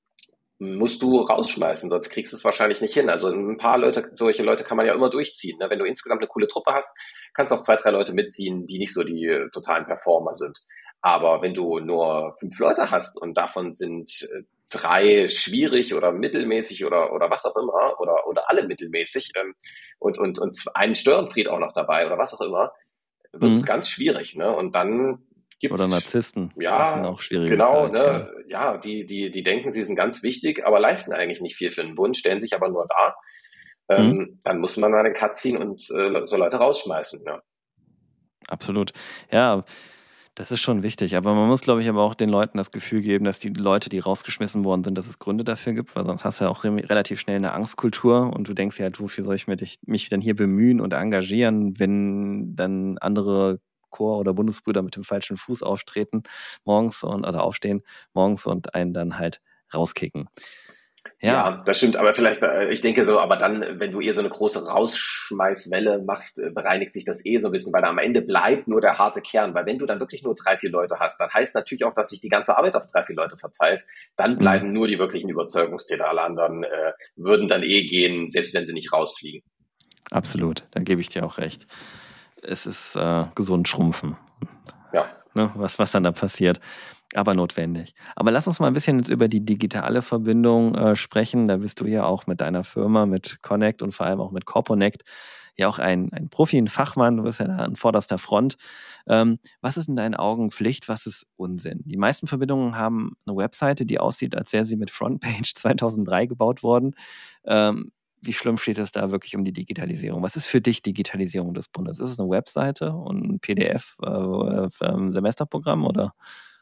musst du rausschmeißen, sonst kriegst du es wahrscheinlich nicht hin. Also ein paar Leute, solche Leute kann man ja immer durchziehen. Ne? Wenn du insgesamt eine coole Truppe hast, kannst du auch zwei, drei Leute mitziehen, die nicht so die äh, totalen Performer sind. Aber wenn du nur fünf Leute hast und davon sind äh, drei schwierig oder mittelmäßig oder oder was auch immer oder oder alle mittelmäßig ähm, und und und einen Störenfried auch noch dabei oder was auch immer, wird es mhm. ganz schwierig. Ne? Und dann gibt's, oder Narzissten, ja, das sind auch schwierige genau, ne, ja, die, die, die denken, sie sind ganz wichtig, aber leisten eigentlich nicht viel für den Bund, stellen sich aber nur da. Ähm, hm. Dann muss man einen Cut ziehen und äh, so Leute rausschmeißen. Ja. Absolut. Ja, das ist schon wichtig. Aber man muss, glaube ich, aber auch den Leuten das Gefühl geben, dass die Leute, die rausgeschmissen worden sind, dass es Gründe dafür gibt, weil sonst hast du ja auch re- relativ schnell eine Angstkultur und du denkst ja halt, wofür soll ich mich, mich denn hier bemühen und engagieren, wenn dann andere Chor- oder Bundesbrüder mit dem falschen Fuß auftreten morgens und oder aufstehen morgens und einen dann halt rauskicken. Ja. ja, das stimmt, aber vielleicht, ich denke so, aber dann, wenn du eher so eine große Rausschmeißwelle machst, bereinigt sich das eh so ein bisschen, weil am Ende bleibt nur der harte Kern, weil wenn du dann wirklich nur drei, vier Leute hast, dann heißt natürlich auch, dass sich die ganze Arbeit auf drei, vier Leute verteilt, dann bleiben mhm. nur die wirklichen Überzeugungstäter, alle anderen äh, würden dann eh gehen, selbst wenn sie nicht rausfliegen. Absolut, da gebe ich dir auch recht. Es ist äh, gesund schrumpfen. Ja. Ne, was, was dann da passiert. Aber notwendig. Aber lass uns mal ein bisschen jetzt über die digitale Verbindung äh, sprechen. Da bist du ja auch mit deiner Firma, mit Connect und vor allem auch mit CorpoNect ja auch ein, ein Profi, ein Fachmann. Du bist ja da an vorderster Front. Ähm, was ist in deinen Augen Pflicht? Was ist Unsinn? Die meisten Verbindungen haben eine Webseite, die aussieht, als wäre sie mit Frontpage zweitausenddrei gebaut worden. Ähm, Wie schlimm steht es da wirklich um die Digitalisierung? Was ist für dich Digitalisierung des Bundes? Ist es eine Webseite und ein P D F-Semesterprogramm äh, oder?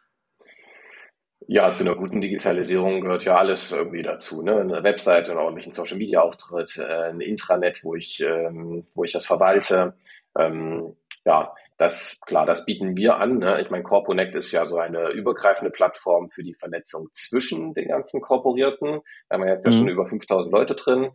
Ja, zu einer guten Digitalisierung gehört ja alles irgendwie dazu. Ne? Eine Webseite, einen ordentlichen Social-Media-Auftritt, äh, ein Intranet, wo ich, ähm, wo ich das verwalte. Ähm, ja, das, klar, das bieten wir an. Ne? Ich meine, CorpoNect ist ja so eine übergreifende Plattform für die Vernetzung zwischen den ganzen Korporierten. Da haben wir jetzt ja mhm. schon über fünftausend Leute drin.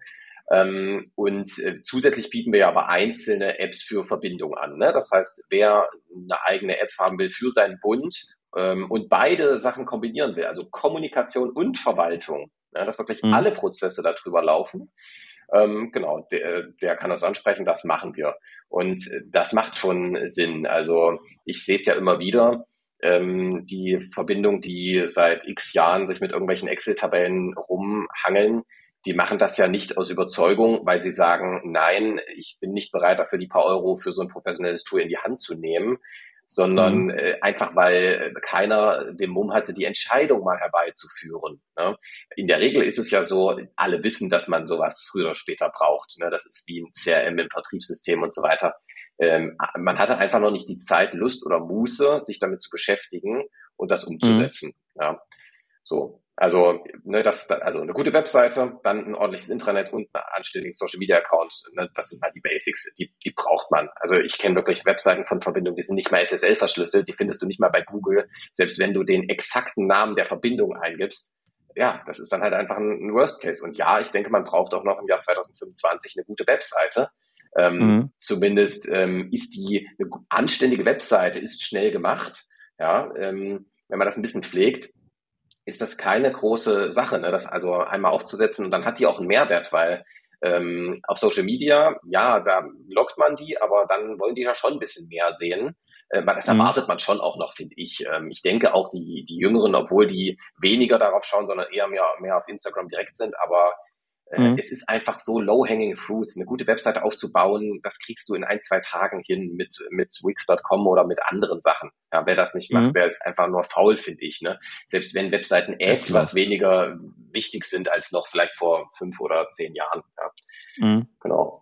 Ähm, und äh, zusätzlich bieten wir ja aber einzelne Apps für Verbindung an. Ne? Das heißt, wer eine eigene App haben will für seinen Bund ähm, und beide Sachen kombinieren will, also Kommunikation und Verwaltung, ja, dass wirklich mhm. alle Prozesse darüber laufen, ähm, genau, der, der kann uns ansprechen, das machen wir. Und das macht schon Sinn. Also ich sehe es ja immer wieder, ähm, die Verbindung, die seit x Jahren sich mit irgendwelchen Excel-Tabellen rumhangeln, die machen das ja nicht aus Überzeugung, weil sie sagen, nein, ich bin nicht bereit, dafür die paar Euro für so ein professionelles Tool in die Hand zu nehmen, sondern mhm. äh, einfach, weil keiner den Mumm hatte, die Entscheidung mal herbeizuführen. Ne? In der Regel ist es ja so, alle wissen, dass man sowas früher oder später braucht. Ne? Das ist wie ein C R M im Vertriebssystem und so weiter. Ähm, man hatte einfach noch nicht die Zeit, Lust oder Muße, sich damit zu beschäftigen und das umzusetzen. Mhm. Ja, so. Also, ne, das, also eine gute Webseite, dann ein ordentliches Intranet und einen anständigen Social-Media-Account. Ne, das sind halt die Basics, die, die braucht man. Also ich kenne wirklich Webseiten von Verbindungen, die sind nicht mal S S L verschlüsselt, die findest du nicht mal bei Google. Selbst wenn du den exakten Namen der Verbindung eingibst, ja, das ist dann halt einfach ein, ein Worst Case. Und ja, ich denke, man braucht auch noch im Jahr zwanzig fünfundzwanzig eine gute Webseite. Ähm, mhm. Zumindest ähm, ist die eine anständige Webseite, ist schnell gemacht. Ja, ähm, wenn man das ein bisschen pflegt, ist das keine große Sache, ne? Das also einmal aufzusetzen und dann hat die auch einen Mehrwert, weil ähm, auf Social Media, ja, da lockt man die, aber dann wollen die ja schon ein bisschen mehr sehen. Äh, das mhm. erwartet man schon auch noch, finde ich. Ähm, ich denke auch die die Jüngeren, obwohl die weniger darauf schauen, sondern eher mehr, mehr auf Instagram direkt sind, aber äh, mhm. es ist einfach so low-hanging fruits. Eine gute Webseite aufzubauen, das kriegst du in ein, zwei Tagen hin mit mit Wix Punkt com oder mit anderen Sachen. Ja, wer das nicht macht, mhm. der ist einfach nur faul, finde ich. Ne? Selbst wenn Webseiten etwas weniger wichtig sind als noch vielleicht vor fünf oder zehn Jahren. Ja. Mhm. Genau.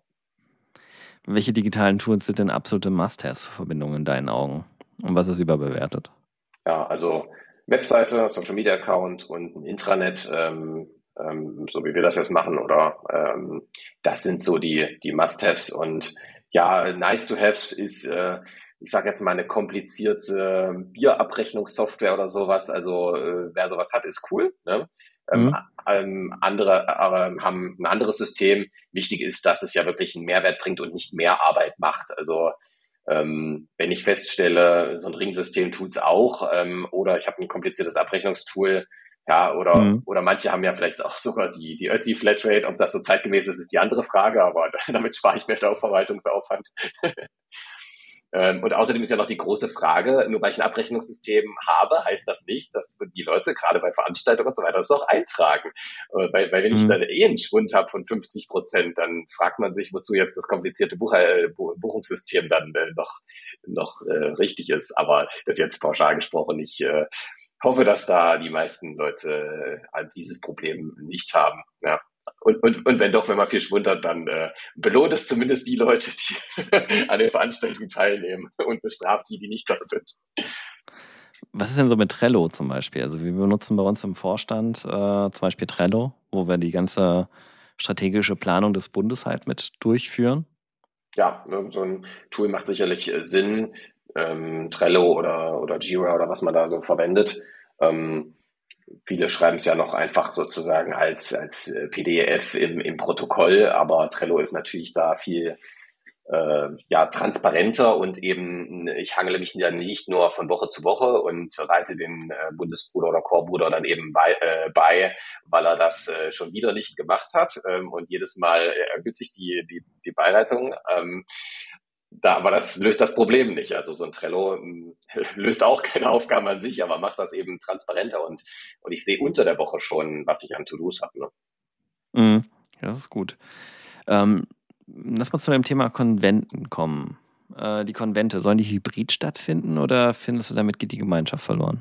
Welche digitalen Tools sind denn absolute Must-Haves für Verbindungen in deinen Augen? Und was ist überbewertet? Ja, also Webseite, Social-Media-Account und ein Intranet, ähm, ähm, so wie wir das jetzt machen, oder ähm, das sind so die die Must-Haves. Und ja, Nice-to-Haves ist äh, ich sage jetzt mal eine komplizierte Bierabrechnungssoftware oder sowas. Also äh, wer sowas hat, ist cool. Ne? Ähm, Mhm. ähm, andere äh, haben ein anderes System. Wichtig ist, dass es ja wirklich einen Mehrwert bringt und nicht mehr Arbeit macht. Also ähm, wenn ich feststelle, so ein Ringsystem tut's auch, ähm, oder ich habe ein kompliziertes Abrechnungstool, ja, oder Mhm. oder manche haben ja vielleicht auch sogar die die Ötti Flatrate. Ob das so zeitgemäß ist, ist die andere Frage, aber damit spare ich mir da auch Verwaltungsaufwand. Ähm, und außerdem ist ja noch die große Frage, nur weil ich ein Abrechnungssystem habe, heißt das nicht, dass die Leute gerade bei Veranstaltungen und so weiter das auch eintragen. Äh, weil, weil wenn ich Mhm. dann eh einen Schwund habe von fünfzig Prozent, dann fragt man sich, wozu jetzt das komplizierte Buch, äh, Buchungssystem dann äh, noch, noch äh, richtig ist. Aber das ist jetzt pauschal gesprochen. Ich äh, hoffe, dass da die meisten Leute äh, dieses Problem nicht haben. Ja. Und, und, und wenn doch, wenn man viel Schwund hat, dann äh, belohnt es zumindest die Leute, die an den Veranstaltungen teilnehmen und bestraft die, die nicht da sind. Was ist denn so mit Trello zum Beispiel? Also wir benutzen bei uns im Vorstand äh, zum Beispiel Trello, wo wir die ganze strategische Planung des Bundes halt mit durchführen. Ja, ne, so ein Tool macht sicherlich äh, Sinn, ähm, Trello oder, oder Jira oder was man da so verwendet. Ähm, Viele schreiben es ja noch einfach sozusagen als, als P D F im, im Protokoll, aber Trello ist natürlich da viel äh, ja, transparenter und eben ich hangele mich dann nicht nur von Woche zu Woche und reite den äh, Bundesbruder oder Chorbruder dann eben bei, äh, bei, weil er das äh, schon wieder nicht gemacht hat ähm, und jedes Mal erhöht sich die, die, die Beileitung. Ähm, da, aber das löst das Problem nicht. Also so ein Trello ähm, löst auch keine Aufgaben an sich, aber macht das eben transparenter und, und ich sehe unter der Woche schon, was ich an To-Dos habe. Ne? Mhm. Ja, das ist gut. Ähm, lass mal zu dem Thema Konventen kommen. Äh, die Konvente, sollen die hybrid stattfinden oder findest du, damit geht die Gemeinschaft verloren?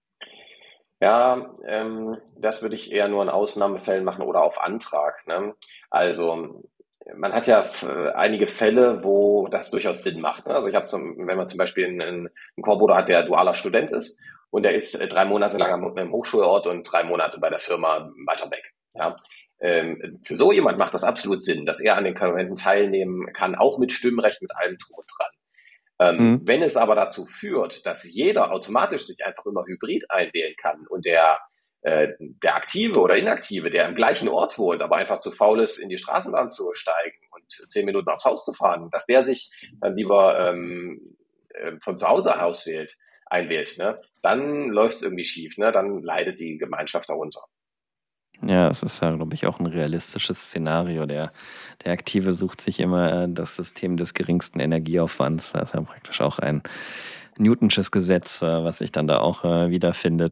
Ja, ähm, das würde ich eher nur in Ausnahmefällen machen oder auf Antrag. Ne? Also man hat ja f- einige Fälle, wo das durchaus Sinn macht. Ne? Also ich habe zum, wenn man zum Beispiel einen, einen Chorbruder hat, der dualer Student ist und der ist äh, drei Monate lang am, im Hochschulort und drei Monate bei der Firma weiter weg. Ja? Ähm, für so jemand macht das absolut Sinn, dass er an den Konventen teilnehmen kann, auch mit Stimmrecht, mit allem drum und dran. Ähm, Mhm. wenn es aber dazu führt, dass jeder automatisch sich einfach immer hybrid einwählen kann und der, äh, der Aktive oder Inaktive, der am gleichen Ort wohnt, aber einfach zu faul ist, in die Straßenbahn zu steigen und zehn Minuten aufs Haus zu fahren, dass der sich dann lieber ähm, äh, von zu Hause auswählt, einwählt, ne? Dann läuft es irgendwie schief, ne? Dann leidet die Gemeinschaft darunter. Ja, es ist ja, glaube ich, auch ein realistisches Szenario. Der, der Aktive sucht sich immer äh, das System des geringsten Energieaufwands. Das ist ja praktisch auch ein Newtonsches Gesetz, äh, was sich dann da auch äh, wiederfindet.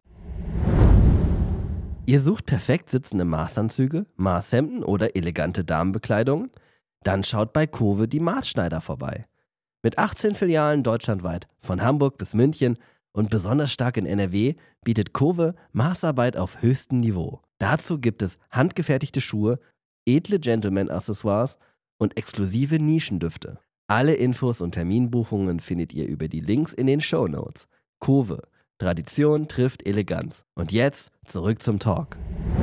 Ihr sucht perfekt sitzende Maßanzüge, Maßhemden oder elegante Damenbekleidungen? Dann schaut bei Kowe die Maßschneider vorbei. Mit achtzehn Filialen deutschlandweit, von Hamburg bis München und besonders stark in N R W, bietet Kowe Maßarbeit auf höchstem Niveau. Dazu gibt es handgefertigte Schuhe, edle Gentleman-Accessoires und exklusive Nischendüfte. Alle Infos und Terminbuchungen findet ihr über die Links in den Shownotes. Kowe. Tradition trifft Eleganz. Und jetzt zurück zum Talk.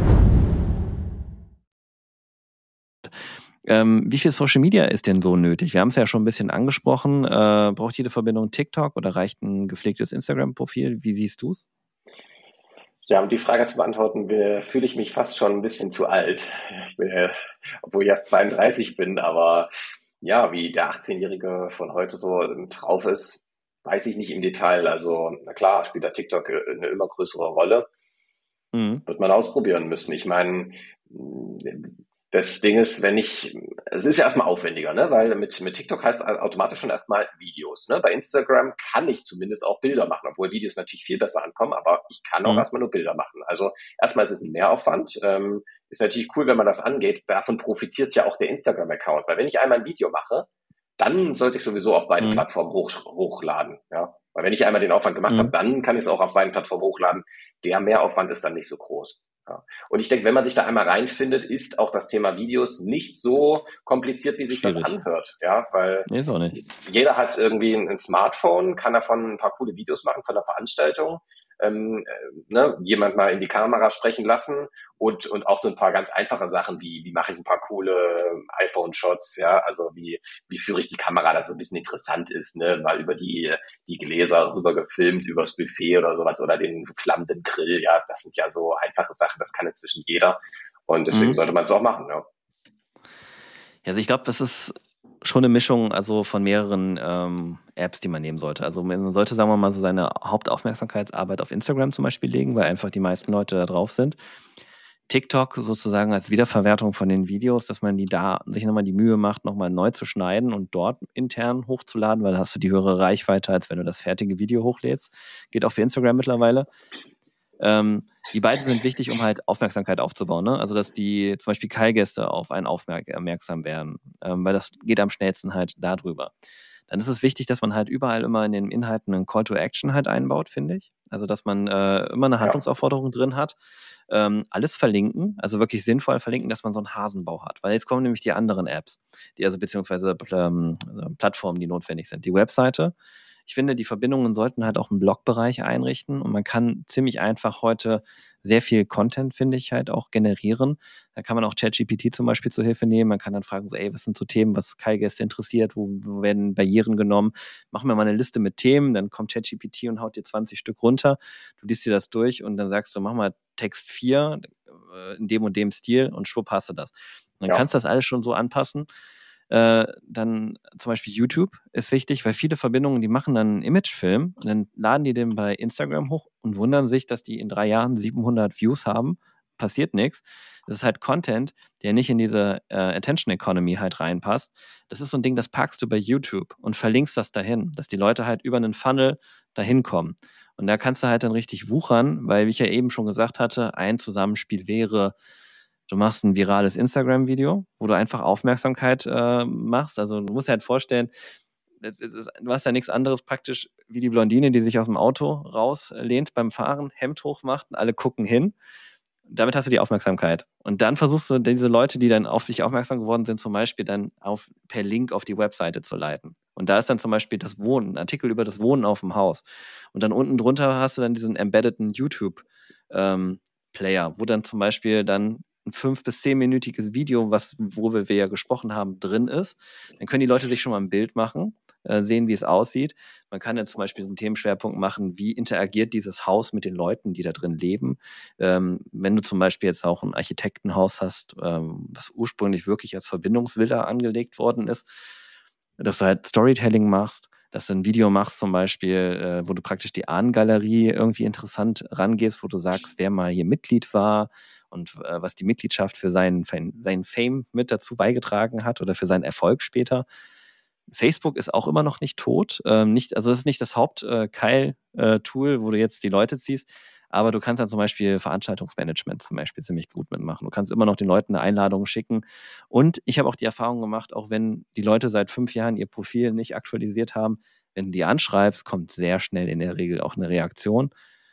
Ähm, wie viel Social Media ist denn so nötig? Wir haben es ja schon ein bisschen angesprochen. Äh, braucht jede Verbindung TikTok oder reicht ein gepflegtes Instagram-Profil? Wie siehst du es? Ja, um die Frage zu beantworten, fühle ich mich fast schon ein bisschen zu alt. Ich bin, ja- obwohl ich erst zweiunddreißig bin, aber ja, wie der achtzehnjährige von heute so drauf ist, weiß ich nicht im Detail. Also, na klar, spielt da TikTok äh, eine immer größere Rolle. Mhm. Wird man ausprobieren müssen. Ich meine, das Ding ist, wenn ich, es ist ja erstmal aufwendiger, ne? Weil mit, mit TikTok heißt automatisch schon erstmal Videos. Ne? Bei Instagram kann ich zumindest auch Bilder machen, obwohl Videos natürlich viel besser ankommen, aber ich kann auch Mhm. erstmal nur Bilder machen. Also erstmal ist es ein Mehraufwand. Ähm, ist natürlich cool, wenn man das angeht. Davon profitiert ja auch der Instagram-Account, weil wenn ich einmal ein Video mache, dann sollte ich sowieso auf beiden Mhm. Plattformen hoch, hochladen. Ja? Weil wenn ich einmal den Aufwand gemacht Mhm. habe, dann kann ich es auch auf beiden Plattformen hochladen. Der Mehraufwand ist dann nicht so groß. Ja. Und ich denke, wenn man sich da einmal reinfindet, ist auch das Thema Videos nicht so kompliziert, wie sich Schwierig. das anhört. Ja, weil Nee, ist auch nicht. jeder hat irgendwie ein Smartphone, kann davon ein paar coole Videos machen von der Veranstaltung. ähm, äh, ne, jemand mal in die Kamera sprechen lassen und und auch so ein paar ganz einfache Sachen wie wie mache ich ein paar coole iPhone-Shots, ja, also wie wie führe ich die Kamera, dass es ein bisschen interessant ist, ne, mal über die die Gläser rüber gefilmt, übers Buffet oder sowas oder den flammenden Grill, ja, das sind ja so einfache Sachen, das kann inzwischen jeder und deswegen mhm. sollte man es auch machen, ja. Ja, also ich glaube, das ist schon eine Mischung also von mehreren ähm, Apps, die man nehmen sollte. Also man sollte, sagen wir mal, so seine Hauptaufmerksamkeitsarbeit auf Instagram zum Beispiel legen, weil einfach die meisten Leute da drauf sind. TikTok sozusagen als Wiederverwertung von den Videos, dass man die da sich nochmal die Mühe macht, nochmal neu zu schneiden und dort intern hochzuladen, weil da hast du die höhere Reichweite, als wenn du das fertige Video hochlädst. Geht auch für Instagram mittlerweile. Ähm, die beiden sind wichtig, um halt Aufmerksamkeit aufzubauen, ne? Also, dass die zum Beispiel Kyle-Gäste auf einen aufmerksam werden, ähm, weil das geht am schnellsten halt darüber. Dann ist es wichtig, dass man halt überall immer in den Inhalten einen Call to Action halt einbaut, finde ich. Also, dass man äh, immer eine Handlungsaufforderung ja. drin hat. Ähm, alles verlinken, also wirklich sinnvoll verlinken, dass man so einen Hasenbau hat. Weil jetzt kommen nämlich die anderen Apps, die also beziehungsweise ähm, Plattformen, die notwendig sind. Die Webseite. Ich finde, die Verbindungen sollten halt auch einen Blogbereich einrichten und man kann ziemlich einfach heute sehr viel Content, finde ich, halt auch generieren. Da kann man auch ChatGPT zum Beispiel zur Hilfe nehmen. Man kann dann fragen, so, ey, was sind so Themen, was Kyle-Gäste interessiert, wo, wo werden Barrieren genommen? Machen wir mal eine Liste mit Themen, dann kommt ChatGPT und haut dir zwanzig Stück runter. Du liest dir das durch und dann sagst du, mach mal Text vier in dem und dem Stil und schwupp hast du das. Und dann ja. kannst du das alles schon so anpassen. Äh, dann zum Beispiel YouTube ist wichtig, weil viele Verbindungen, die machen dann einen Imagefilm und dann laden die den bei Instagram hoch und wundern sich, dass die in drei Jahren siebenhundert Views haben. Passiert nichts. Das ist halt Content, der nicht in diese äh, Attention Economy halt reinpasst. Das ist so ein Ding, das packst du bei YouTube und verlinkst das dahin, dass die Leute halt über einen Funnel dahin kommen. Und da kannst du halt dann richtig wuchern, weil, wie ich ja eben schon gesagt hatte, ein Zusammenspiel wäre, du machst ein virales Instagram-Video, wo du einfach Aufmerksamkeit äh, machst. Also du musst dir halt vorstellen, es ist, du hast ja nichts anderes praktisch wie die Blondine, die sich aus dem Auto rauslehnt beim Fahren, Hemd hochmacht und alle gucken hin. Damit hast du die Aufmerksamkeit. Und dann versuchst du, diese Leute, die dann auf dich aufmerksam geworden sind, zum Beispiel dann auf, per Link auf die Webseite zu leiten. Und da ist dann zum Beispiel das Wohnen, ein Artikel über das Wohnen auf dem Haus. Und dann unten drunter hast du dann diesen embeddeden YouTube-Player, ähm, wo dann zum Beispiel dann ein fünf- bis zehnminütiges Video, was, worüber wir ja gesprochen haben, drin ist. Dann können die Leute sich schon mal ein Bild machen, äh, sehen, wie es aussieht. Man kann dann zum Beispiel einen Themenschwerpunkt machen, wie interagiert dieses Haus mit den Leuten, die da drin leben. Ähm, wenn du zum Beispiel jetzt auch ein Architektenhaus hast, ähm, was ursprünglich wirklich als Verbindungsvilla angelegt worden ist, dass du halt Storytelling machst, dass du ein Video machst zum Beispiel, äh, wo du praktisch die Ahnengalerie irgendwie interessant rangehst, wo du sagst, wer mal hier Mitglied war und äh, was die Mitgliedschaft für seinen, seinen Fame mit dazu beigetragen hat oder für seinen Erfolg später. Facebook ist auch immer noch nicht tot. Ähm, nicht, also das ist nicht das Haupt-Keil-Tool, äh, wo du jetzt die Leute ziehst, aber du kannst dann zum Beispiel Veranstaltungsmanagement zum Beispiel ziemlich gut mitmachen. Du kannst immer noch den Leuten eine Einladung schicken. Und ich habe auch die Erfahrung gemacht, auch wenn die Leute seit fünf Jahren ihr Profil nicht aktualisiert haben, wenn du die anschreibst, kommt sehr schnell in der Regel auch eine Reaktion.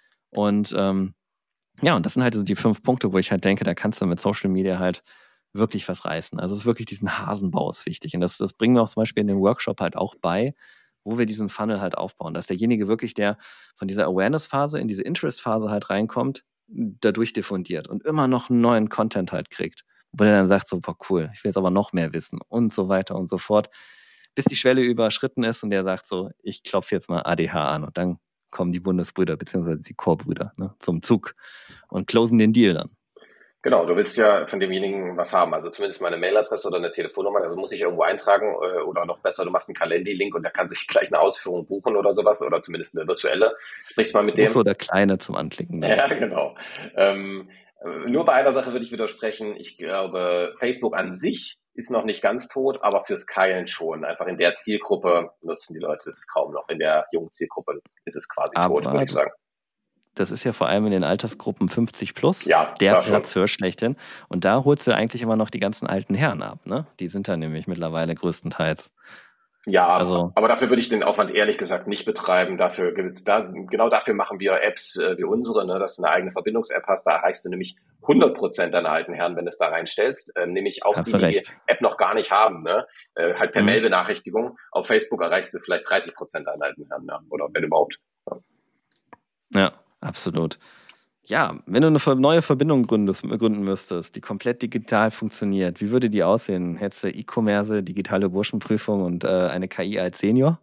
Und ähm, ja, und das sind halt so die fünf Punkte, wo ich halt denke, da kannst du mit Social Media halt wirklich was reißen. Also es ist wirklich diesen Hasenbau ist wichtig. Und das, das bringen wir auch zum Beispiel in dem Workshop halt auch bei, wo wir diesen Funnel halt aufbauen. Dass derjenige wirklich, der von dieser Awareness-Phase in diese Interest-Phase halt reinkommt, dadurch diffundiert und immer noch einen neuen Content halt kriegt. Wo der dann sagt so, boah, cool, ich will jetzt aber noch mehr wissen und so weiter und so fort, bis die Schwelle überschritten ist und der sagt so, ich klopfe jetzt mal A D H an und dann kommen die Bundesbrüder beziehungsweise die Chorbrüder, ne, zum Zug und closen den Deal dann. Genau, du willst ja von demjenigen was haben, also zumindest mal eine Mailadresse oder eine Telefonnummer, also muss ich irgendwo eintragen oder noch besser, du machst einen Calendly-Link und der kann sich gleich eine Ausführung buchen oder sowas oder zumindest eine virtuelle. Sprichst mal mit dem. Große oder kleine zum Anklicken. Ne? Ja, genau. Ähm, nur bei einer Sache würde ich widersprechen. Ich glaube, Facebook an sich ist noch nicht ganz tot, aber fürs Keilen schon. Einfach in der Zielgruppe nutzen die Leute es kaum noch. In der jungen Zielgruppe ist es quasi aber tot, würde ich sagen. Das ist ja vor allem in den Altersgruppen fünfzig plus, ja, der Platz für schlechthin. Und da holst du eigentlich immer noch die ganzen alten Herren ab, ne? Die sind da nämlich mittlerweile größtenteils. Ja, also, aber dafür würde ich den Aufwand ehrlich gesagt nicht betreiben. Dafür da, genau dafür machen wir Apps äh, wie unsere, ne, dass du eine eigene Verbindungs-App hast. Da erreichst du nämlich hundert Prozent deiner alten Herren, wenn du es da reinstellst. Ähm, nämlich auch die, die die App noch gar nicht haben, ne? Äh, halt per mhm. Mail-Benachrichtigung. Auf Facebook erreichst du vielleicht dreißig Prozent deiner alten Herren, ja, oder wenn überhaupt. Ja. ja. Absolut. Ja, wenn du eine neue Verbindung gründest, gründen müsstest, die komplett digital funktioniert, wie würde die aussehen? Hättest du E-Commerce, digitale Burschenprüfung und äh, eine K I als Senior?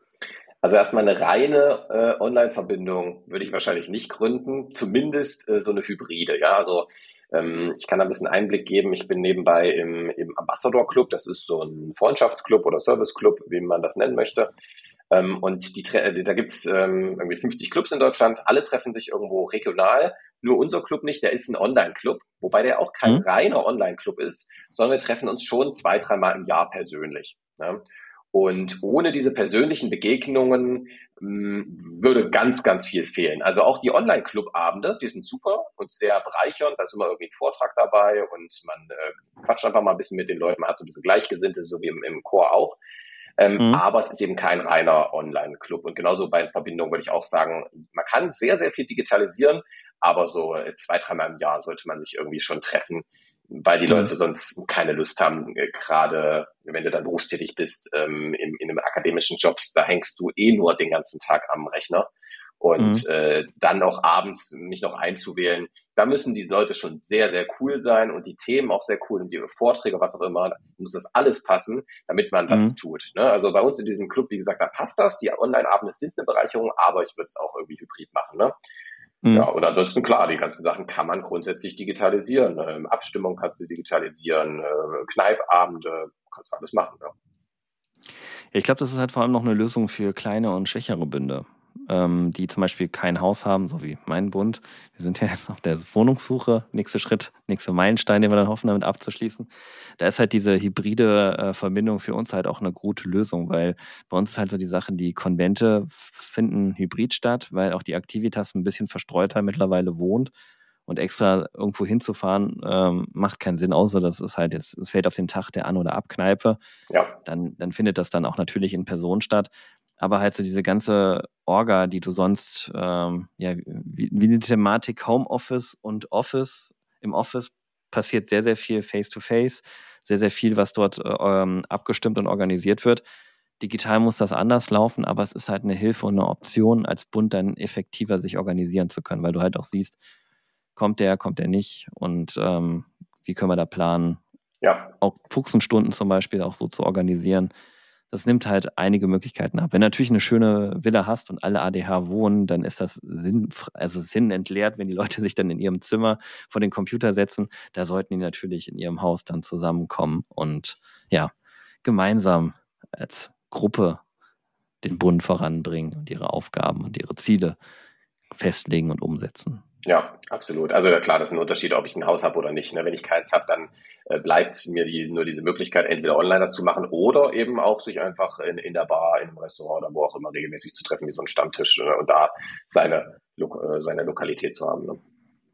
Also erstmal eine reine äh, Online-Verbindung würde ich wahrscheinlich nicht gründen, zumindest äh, so eine Hybride. Ja, also ähm, ich kann da ein bisschen Einblick geben. Ich bin nebenbei im, im Ambassador Club. Das ist so ein Freundschaftsclub oder Service-Club, wie man das nennen möchte. Ähm, und die, da gibt's ähm, irgendwie fünfzig Clubs in Deutschland. Alle treffen sich irgendwo regional. Nur unser Club nicht. Der ist ein Online-Club, wobei der auch kein Mhm. reiner Online-Club ist, sondern wir treffen uns schon zwei, dreimal im Jahr persönlich. Ja? Und ohne diese persönlichen Begegnungen mh, würde ganz, ganz viel fehlen. Also auch die Online-Club-Abende, die sind super und sehr bereichernd. Da ist immer irgendwie ein Vortrag dabei und man äh, quatscht einfach mal ein bisschen mit den Leuten. Man hat so ein bisschen Gleichgesinnte, so wie im, im Chor auch. Ähm, Mhm. aber es ist eben kein reiner Online-Club. Und genauso bei Verbindungen würde ich auch sagen, man kann sehr, sehr viel digitalisieren, aber so äh, zwei, dreimal im Jahr sollte man sich irgendwie schon treffen, weil die Mhm. Leute sonst keine Lust haben, äh, gerade wenn du dann berufstätig bist, ähm, in, in einem akademischen Jobs, da hängst du eh nur den ganzen Tag am Rechner. Und Mhm. äh, dann auch abends mich noch einzuwählen, da müssen die Leute schon sehr, sehr cool sein und die Themen auch sehr cool und die Vorträge, was auch immer, da muss das alles passen, damit man das Mhm. tut. Ne? Also bei uns in diesem Club, wie gesagt, da passt das. Die Online-Abende sind eine Bereicherung, aber ich würde es auch irgendwie hybrid machen. Ne? Ja, Mhm. und ansonsten klar, die ganzen Sachen kann man grundsätzlich digitalisieren. Ähm, Abstimmung kannst du digitalisieren, äh, Kneipabende, kannst du alles machen. Ja. Ja, ich glaube, das ist halt vor allem noch eine Lösung für kleine und schwächere Bünde, ähm, die zum Beispiel kein Haus haben, so wie mein Bund. Wir sind ja jetzt auf der Wohnungssuche. Nächster Schritt, nächster Meilenstein, den wir dann hoffen, damit abzuschließen. Da ist halt diese hybride äh, Verbindung für uns halt auch eine gute Lösung, weil bei uns ist halt so die Sache, die Konvente finden hybrid statt, weil auch die Activitas ein bisschen verstreuter mittlerweile wohnt. Und extra irgendwo hinzufahren, ähm, macht keinen Sinn, außer das ist halt jetzt, es fällt auf den Tag der An- oder Abkneipe. Ja, Dann, dann findet das dann auch natürlich in Person statt. Aber halt so diese ganze Orga, die du sonst, ähm, ja, wie, wie die Thematik Homeoffice und Office, im Office passiert sehr, sehr viel Face-to-Face, sehr, sehr viel, was dort äh, ähm, abgestimmt und organisiert wird. Digital muss das anders laufen, aber es ist halt eine Hilfe und eine Option, als Bund dann effektiver sich organisieren zu können, weil du halt auch siehst, kommt der, kommt der nicht und ähm, wie können wir da planen, ja, auch Fuchsenstunden zum Beispiel auch so zu organisieren. Das nimmt halt einige Möglichkeiten ab. Wenn du natürlich eine schöne Villa hast und alle A D H wohnen, dann ist das Sinn, also sinnentleert, wenn die Leute sich dann in ihrem Zimmer vor den Computer setzen. Da sollten die natürlich in ihrem Haus dann zusammenkommen und ja, gemeinsam als Gruppe den Bund voranbringen und ihre Aufgaben und ihre Ziele festlegen und umsetzen. ja, absolut. Also ja, klar, das ist ein Unterschied, ob ich ein Haus habe oder nicht. Ne? Wenn ich keins habe, dann äh, bleibt mir die, nur diese Möglichkeit, entweder online das zu machen oder eben auch sich einfach in, in der Bar, in einem Restaurant oder wo auch immer regelmäßig zu treffen, wie so ein Stammtisch ne? Und da seine, Lo- äh, seine Lokalität zu haben. Ne?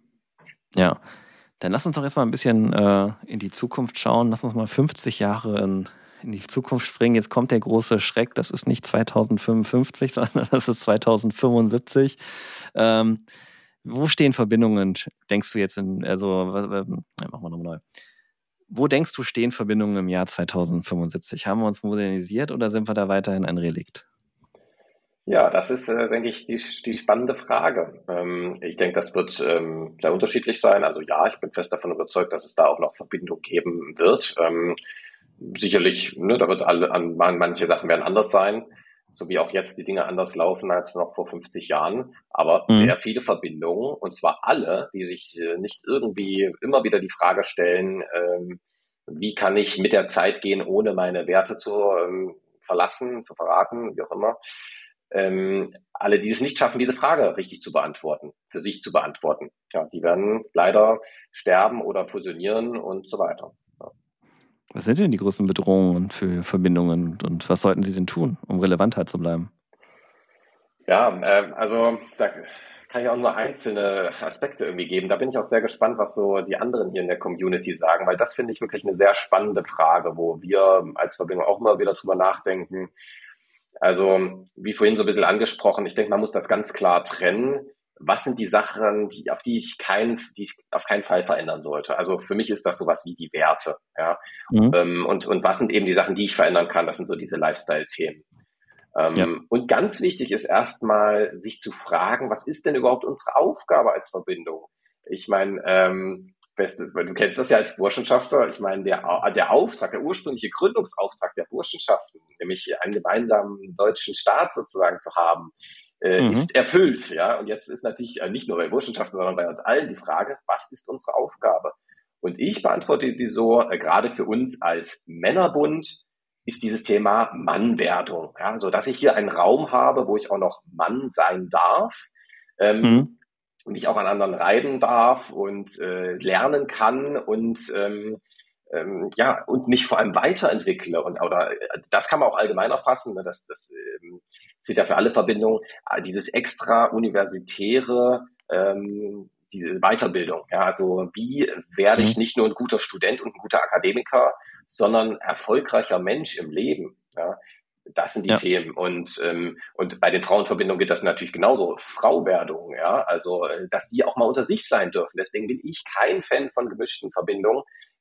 Ja, dann lass uns doch jetzt mal ein bisschen äh, in die Zukunft schauen. Lass uns mal fünfzig Jahre in, in die Zukunft springen. Jetzt kommt der große Schreck. Das ist nicht zweitausendfünfundfünfzig, sondern das ist zweitausendfünfundsiebzig. Ähm, wo stehen Verbindungen? Denkst du jetzt in, also, was- was- ja, machen wir nochmal neu. Wo denkst du, stehen Verbindungen im Jahr zweitausendfünfundsiebzig? Haben wir uns modernisiert oder sind wir da weiterhin ein Relikt? Ja, das ist, äh, denke ich, die, die spannende Frage. Ähm, ich denke, das wird ähm, sehr unterschiedlich sein. Also ja, ich bin fest davon überzeugt, dass es da auch noch Verbindung geben wird. Ähm, sicherlich, ne, da wird alle, an, manche Sachen werden anders sein, so wie auch jetzt die Dinge anders laufen als noch vor fünfzig Jahren. Aber Mhm. sehr viele Verbindungen, und zwar alle, die sich äh, nicht irgendwie immer wieder die Frage stellen, ähm, wie kann ich mit der Zeit gehen, ohne meine Werte zu ähm, verlassen, zu verraten, wie auch immer. Ähm, alle, die es nicht schaffen, diese Frage richtig zu beantworten, für sich zu beantworten. Ja, die werden leider sterben oder fusionieren und so weiter. Ja. Was sind denn die größten Bedrohungen für Verbindungen und was sollten sie denn tun, um relevanter zu bleiben? Ja, ähm, also da kann ich auch nur einzelne Aspekte irgendwie geben. Da bin ich auch sehr gespannt, was so die anderen hier in der Community sagen, weil das finde ich wirklich eine sehr spannende Frage, wo wir als Verbindung auch immer wieder drüber nachdenken. Also, wie vorhin so ein bisschen angesprochen, ich denke, man muss das ganz klar trennen. Was sind die Sachen, die, auf die ich kein, die ich auf keinen Fall verändern sollte? Also für mich ist das sowas wie die Werte, ja. Mhm. Ähm, und, und was sind eben die Sachen, die ich verändern kann? Das sind so diese Lifestyle-Themen. Ähm, Ja. Und ganz wichtig ist erstmal, sich zu fragen, was ist denn überhaupt unsere Aufgabe als Verbindung? Ich meine, ähm, Beste, du kennst das ja als Burschenschafter. Ich meine, der, der Auftrag, der ursprüngliche Gründungsauftrag der Burschenschaften, nämlich einen gemeinsamen deutschen Staat sozusagen zu haben, äh, Mhm. ist erfüllt. Ja, und jetzt ist natürlich äh, nicht nur bei Burschenschaften, sondern bei uns allen die Frage, was ist unsere Aufgabe? Und ich beantworte die so, äh, gerade für uns als Männerbund ist dieses Thema Mannwerdung. Ja, so dass ich hier einen Raum habe, wo ich auch noch Mann sein darf. Ähm, Mhm. mich auch an anderen reiben darf und äh, lernen kann und ähm, ähm, ja und mich vor allem weiterentwickle und oder äh, das kann man auch allgemein erfassen, ne? das das ähm, zählt ja für alle Verbindungen, äh, dieses extra universitäre ähm, diese Weiterbildung, ja, also wie werde ich Mhm. nicht nur ein guter Student und ein guter Akademiker, sondern erfolgreicher Mensch im Leben, ja. Das sind die Ja. Themen. Und, ähm, und bei den Frauenverbindungen geht das natürlich genauso. Frauwerdung, ja, also, äh, dass die auch mal unter sich sein dürfen. Deswegen bin ich kein Fan von gemischten Verbindungen.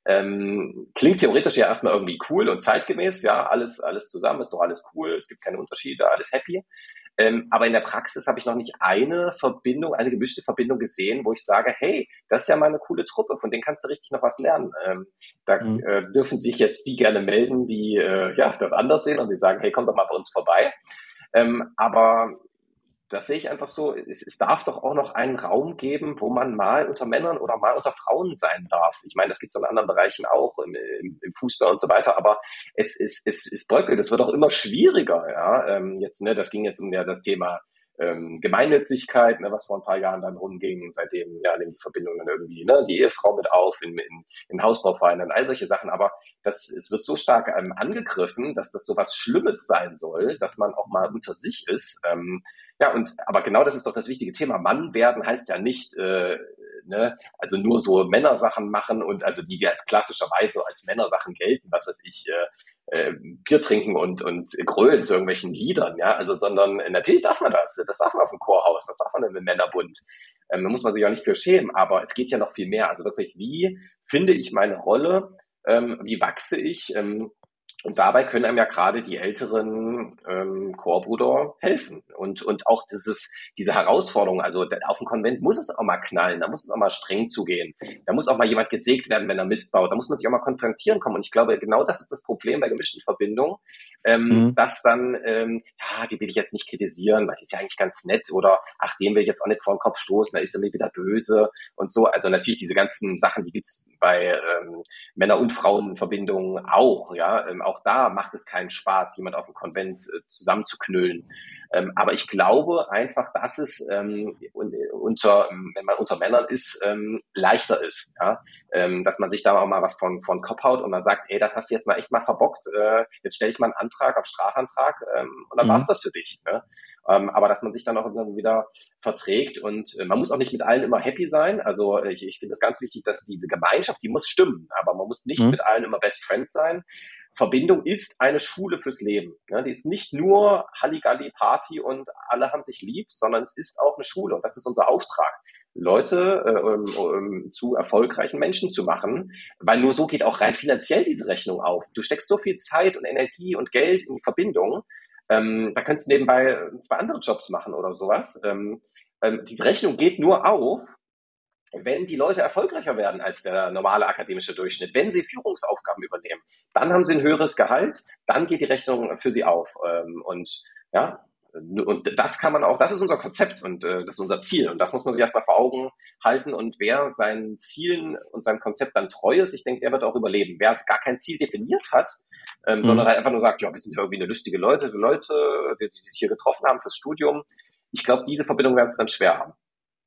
Ähm, klingt theoretisch ja erstmal irgendwie cool und zeitgemäß, ja, alles, alles zusammen, ist doch alles cool, es gibt keine Unterschiede, alles happy. Ähm, aber in der Praxis habe ich noch nicht eine Verbindung, eine gemischte Verbindung gesehen, wo ich sage, hey, das ist ja mal eine coole Truppe, von denen kannst du richtig noch was lernen. Ähm, da Mhm. äh, dürfen sich jetzt die gerne melden, die äh, ja das anders sehen und die sagen, hey, komm doch mal bei uns vorbei. Ähm, aber das sehe ich einfach so, es, es darf doch auch noch einen Raum geben, wo man mal unter Männern oder mal unter Frauen sein darf. Ich meine, das gibt es in anderen Bereichen auch, im, im, im Fußball und so weiter, aber es, es, es, es bröckelt, es wird auch immer schwieriger. Ja? Ähm, jetzt, ne, das ging jetzt um ja das Thema ähm, Gemeinnützigkeit, ne, was vor ein paar Jahren dann rumging, seitdem ja nehmen die Verbindungen dann irgendwie, ne, die Ehefrau mit auf in, in, in Hausbauvereinen, all solche Sachen, aber das, es wird so stark ähm, angegriffen, dass das so was Schlimmes sein soll, dass man auch mal unter sich ist. Ähm, ja, und aber genau das ist doch das wichtige Thema. Mann werden heißt ja nicht, äh, ne, also nur so Männersachen machen und also die, die als klassischerweise als Männersachen gelten, was weiß ich, äh, äh, Bier trinken und und grölen zu irgendwelchen Liedern, ja, also sondern äh, natürlich darf man das, das darf man auf dem Chorhaus, das darf man im Männerbund. Ähm, da muss man sich auch nicht für schämen, aber es geht ja noch viel mehr. Also wirklich, wie finde ich meine Rolle, ähm, wie wachse ich? Ähm, Und dabei können einem ja gerade die älteren ähm, Chorbrüder helfen. Und, und auch dieses, diese Herausforderung, also auf dem Konvent muss es auch mal knallen, da muss es auch mal streng zugehen. Da muss auch mal jemand gesägt werden, wenn er Mist baut. Da muss man sich auch mal konfrontieren kommen. Und ich glaube, genau das ist das Problem bei gemischten Verbindungen, ähm, Mhm. dass dann, ähm, ja, die will ich jetzt nicht kritisieren, weil die ist ja eigentlich ganz nett. Oder, ach, den will ich jetzt auch nicht vor den Kopf stoßen, da ist er mir wieder böse und so. Also natürlich diese ganzen Sachen, die gibt's bei ähm, Männer- und Frauenverbindungen auch, ja, ähm, auch da macht es keinen Spaß, jemand auf dem Konvent äh, zusammenzuknüllen. Ähm, aber ich glaube einfach, dass es ähm, unter, wenn man unter Männern ist, ähm, leichter ist, ja, ähm, dass man sich da auch mal was von von Kopf haut und man sagt, ey, das hast du jetzt mal echt mal verbockt. Äh, jetzt stelle ich mal einen Antrag auf Strafantrag ähm, und dann Mhm. war's das für dich. Ne? Ähm, aber dass man sich dann auch immer wieder verträgt und äh, man muss auch nicht mit allen immer happy sein. Also äh, ich, ich finde es ganz wichtig, dass diese Gemeinschaft, die muss stimmen, aber man muss nicht Mhm. mit allen immer Best Friends sein. Verbindung ist eine Schule fürs Leben. Ne? Die ist nicht nur Halligalli Party und alle haben sich lieb, sondern es ist auch eine Schule und das ist unser Auftrag. Leute äh, um, um, zu erfolgreichen Menschen zu machen, weil nur so geht auch rein finanziell diese Rechnung auf. Du steckst so viel Zeit und Energie und Geld in die Verbindung, ähm, da könntest du nebenbei zwei andere Jobs machen oder sowas. Ähm, ähm, die Rechnung geht nur auf, wenn die Leute erfolgreicher werden als der normale akademische Durchschnitt, wenn sie Führungsaufgaben übernehmen, dann haben sie ein höheres Gehalt, dann geht die Rechnung für sie auf. Ähm, und ja, und das kann man auch, das ist unser Konzept und äh, das ist unser Ziel. Und das muss man sich erstmal vor Augen halten. Und wer seinen Zielen und seinem Konzept dann treu ist, ich denke, der wird auch überleben. Wer gar kein Ziel definiert hat, ähm, Mhm. sondern halt einfach nur sagt, ja, wir sind ja irgendwie eine lustige Leute, Leute, die, die sich hier getroffen haben fürs Studium. Ich glaube, diese Verbindung werden es dann schwer haben.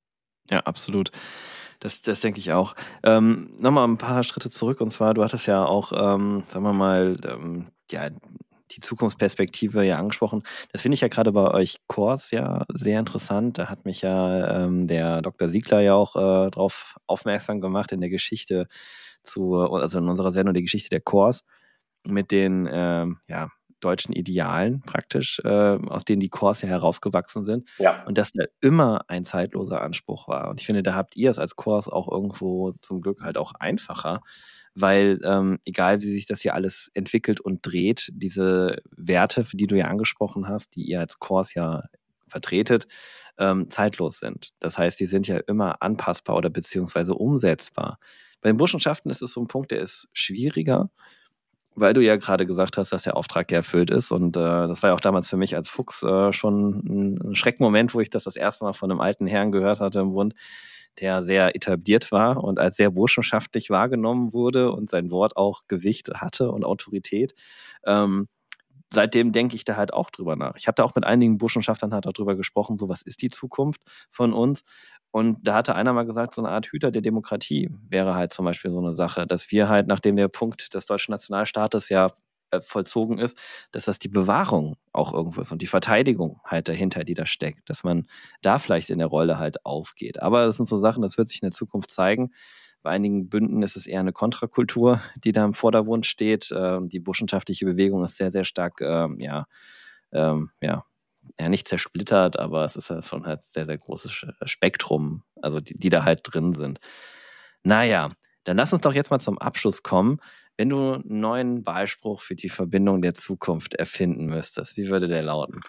Ja, absolut. Das, das denke ich auch. Ähm, Nochmal ein paar Schritte zurück. Und zwar, du hattest ja auch, ähm, sagen wir mal, ähm, ja, die Zukunftsperspektive ja angesprochen. Das finde ich ja gerade bei euch Chors ja sehr interessant. Da hat mich ja ähm, der Doktor Siegler ja auch äh, darauf aufmerksam gemacht in der Geschichte zu, also in unserer Sendung die Geschichte der Chors mit den ähm, ja, deutschen Idealen praktisch, äh, aus denen die Chors ja herausgewachsen sind. Ja. Und dass da immer ein zeitloser Anspruch war. Und ich finde, da habt ihr es als Chors auch irgendwo zum Glück halt auch einfacher, weil ähm, egal wie sich das hier alles entwickelt und dreht, diese Werte, für die du ja angesprochen hast, die ihr als Kors ja vertretet, ähm, zeitlos sind. Das heißt, die sind ja immer anpassbar oder beziehungsweise umsetzbar. Bei den Burschenschaften ist es so ein Punkt, der ist schwieriger, weil du ja gerade gesagt hast, dass der Auftrag ja erfüllt ist. Und äh, das war ja auch damals für mich als Fuchs äh, schon ein Schreckmoment, wo ich das das erste Mal von einem alten Herrn gehört hatte im Bund, der sehr etabliert war und als sehr burschenschaftlich wahrgenommen wurde und sein Wort auch Gewicht hatte und Autorität. Ähm, seitdem denke ich da halt auch drüber nach. Ich habe da auch mit einigen Burschenschaftern halt auch drüber gesprochen, so was ist die Zukunft von uns? Und da hatte einer mal gesagt, so eine Art Hüter der Demokratie wäre halt zum Beispiel so eine Sache, dass wir halt, nachdem der Punkt des deutschen Nationalstaates ja äh, vollzogen ist, dass das die Bewahrung auch irgendwo ist und die Verteidigung halt dahinter, die da steckt, dass man da vielleicht in der Rolle halt aufgeht. Aber das sind so Sachen, das wird sich in der Zukunft zeigen. Bei einigen Bünden ist es eher eine Kontrakultur, die da im Vordergrund steht. Ähm, die burschenschaftliche Bewegung ist sehr, sehr stark, ähm, ja, ähm, ja, ja, nicht zersplittert, aber es ist ja schon halt sehr, sehr großes Spektrum, also die, die da halt drin sind. Naja, dann lass uns doch jetzt mal zum Abschluss kommen. Wenn du einen neuen Wahlspruch für die Verbindung der Zukunft erfinden müsstest, wie würde der lauten?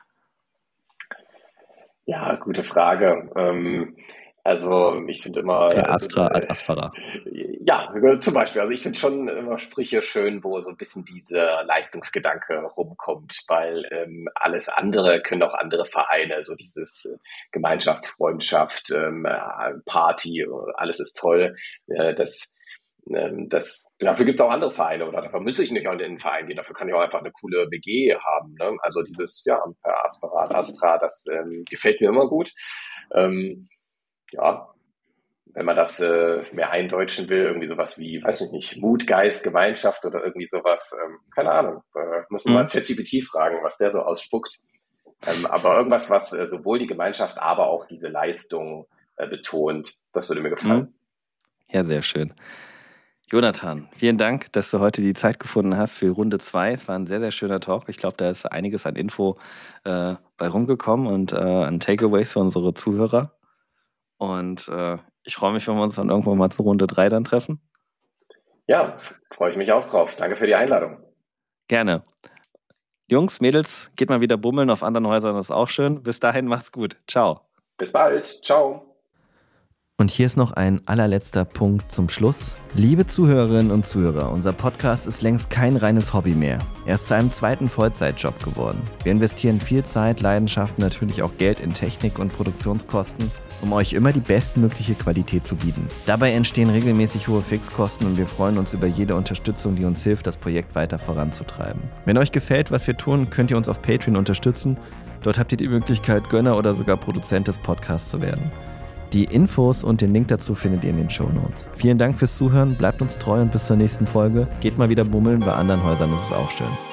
Ja, gute Frage. Ähm, also ich finde immer... Per Astra ad Aspera. Ja, zum Beispiel. Also ich finde schon immer Sprüche schön, wo so ein bisschen dieser Leistungsgedanke rumkommt, weil ähm, alles andere können auch andere Vereine, so dieses äh, Gemeinschaft, Freundschaft, ähm, Party, alles ist toll. Äh, das, ähm, das, dafür gibt es auch andere Vereine oder dafür muss ich nicht in den Verein gehen, dafür kann ich auch einfach eine coole W G haben. Ne? Also dieses, ja, per Aspera ad Astra, das ähm, gefällt mir immer gut. Ähm, ja, wenn man das äh, mehr eindeutschen will, irgendwie sowas wie, weiß ich nicht, Mut, Geist, Gemeinschaft oder irgendwie sowas, ähm, keine Ahnung, äh, muss man mhm. mal ChatGPT fragen, was der so ausspuckt. Ähm, aber irgendwas, was äh, sowohl die Gemeinschaft, aber auch diese Leistung äh, betont, das würde mir gefallen. Mhm. Ja, sehr schön. Jonathan, vielen Dank, dass du heute die Zeit gefunden hast für Runde zwei. Es war ein sehr, sehr schöner Talk. Ich glaube, da ist einiges an Info äh, bei rumgekommen und äh, an Takeaways für unsere Zuhörer. Und äh, ich freue mich, wenn wir uns dann irgendwann mal zur Runde drei dann treffen. Ja, freue ich mich auch drauf. Danke für die Einladung. Gerne. Jungs, Mädels, geht mal wieder bummeln auf anderen Häusern, das ist auch schön. Bis dahin, macht's gut. Ciao. Bis bald. Ciao. Und hier ist noch ein allerletzter Punkt zum Schluss. Liebe Zuhörerinnen und Zuhörer, unser Podcast ist längst kein reines Hobby mehr. Er ist zu einem zweiten Vollzeitjob geworden. Wir investieren viel Zeit, Leidenschaft und natürlich auch Geld in Technik und Produktionskosten, um euch immer die bestmögliche Qualität zu bieten. Dabei entstehen regelmäßig hohe Fixkosten und wir freuen uns über jede Unterstützung, die uns hilft, das Projekt weiter voranzutreiben. Wenn euch gefällt, was wir tun, könnt ihr uns auf Patreon unterstützen. Dort habt ihr die Möglichkeit, Gönner oder sogar Produzent des Podcasts zu werden. Die Infos und den Link dazu findet ihr in den Shownotes. Vielen Dank fürs Zuhören, bleibt uns treu und bis zur nächsten Folge. Geht mal wieder bummeln, bei anderen Häusern ist es auch schön.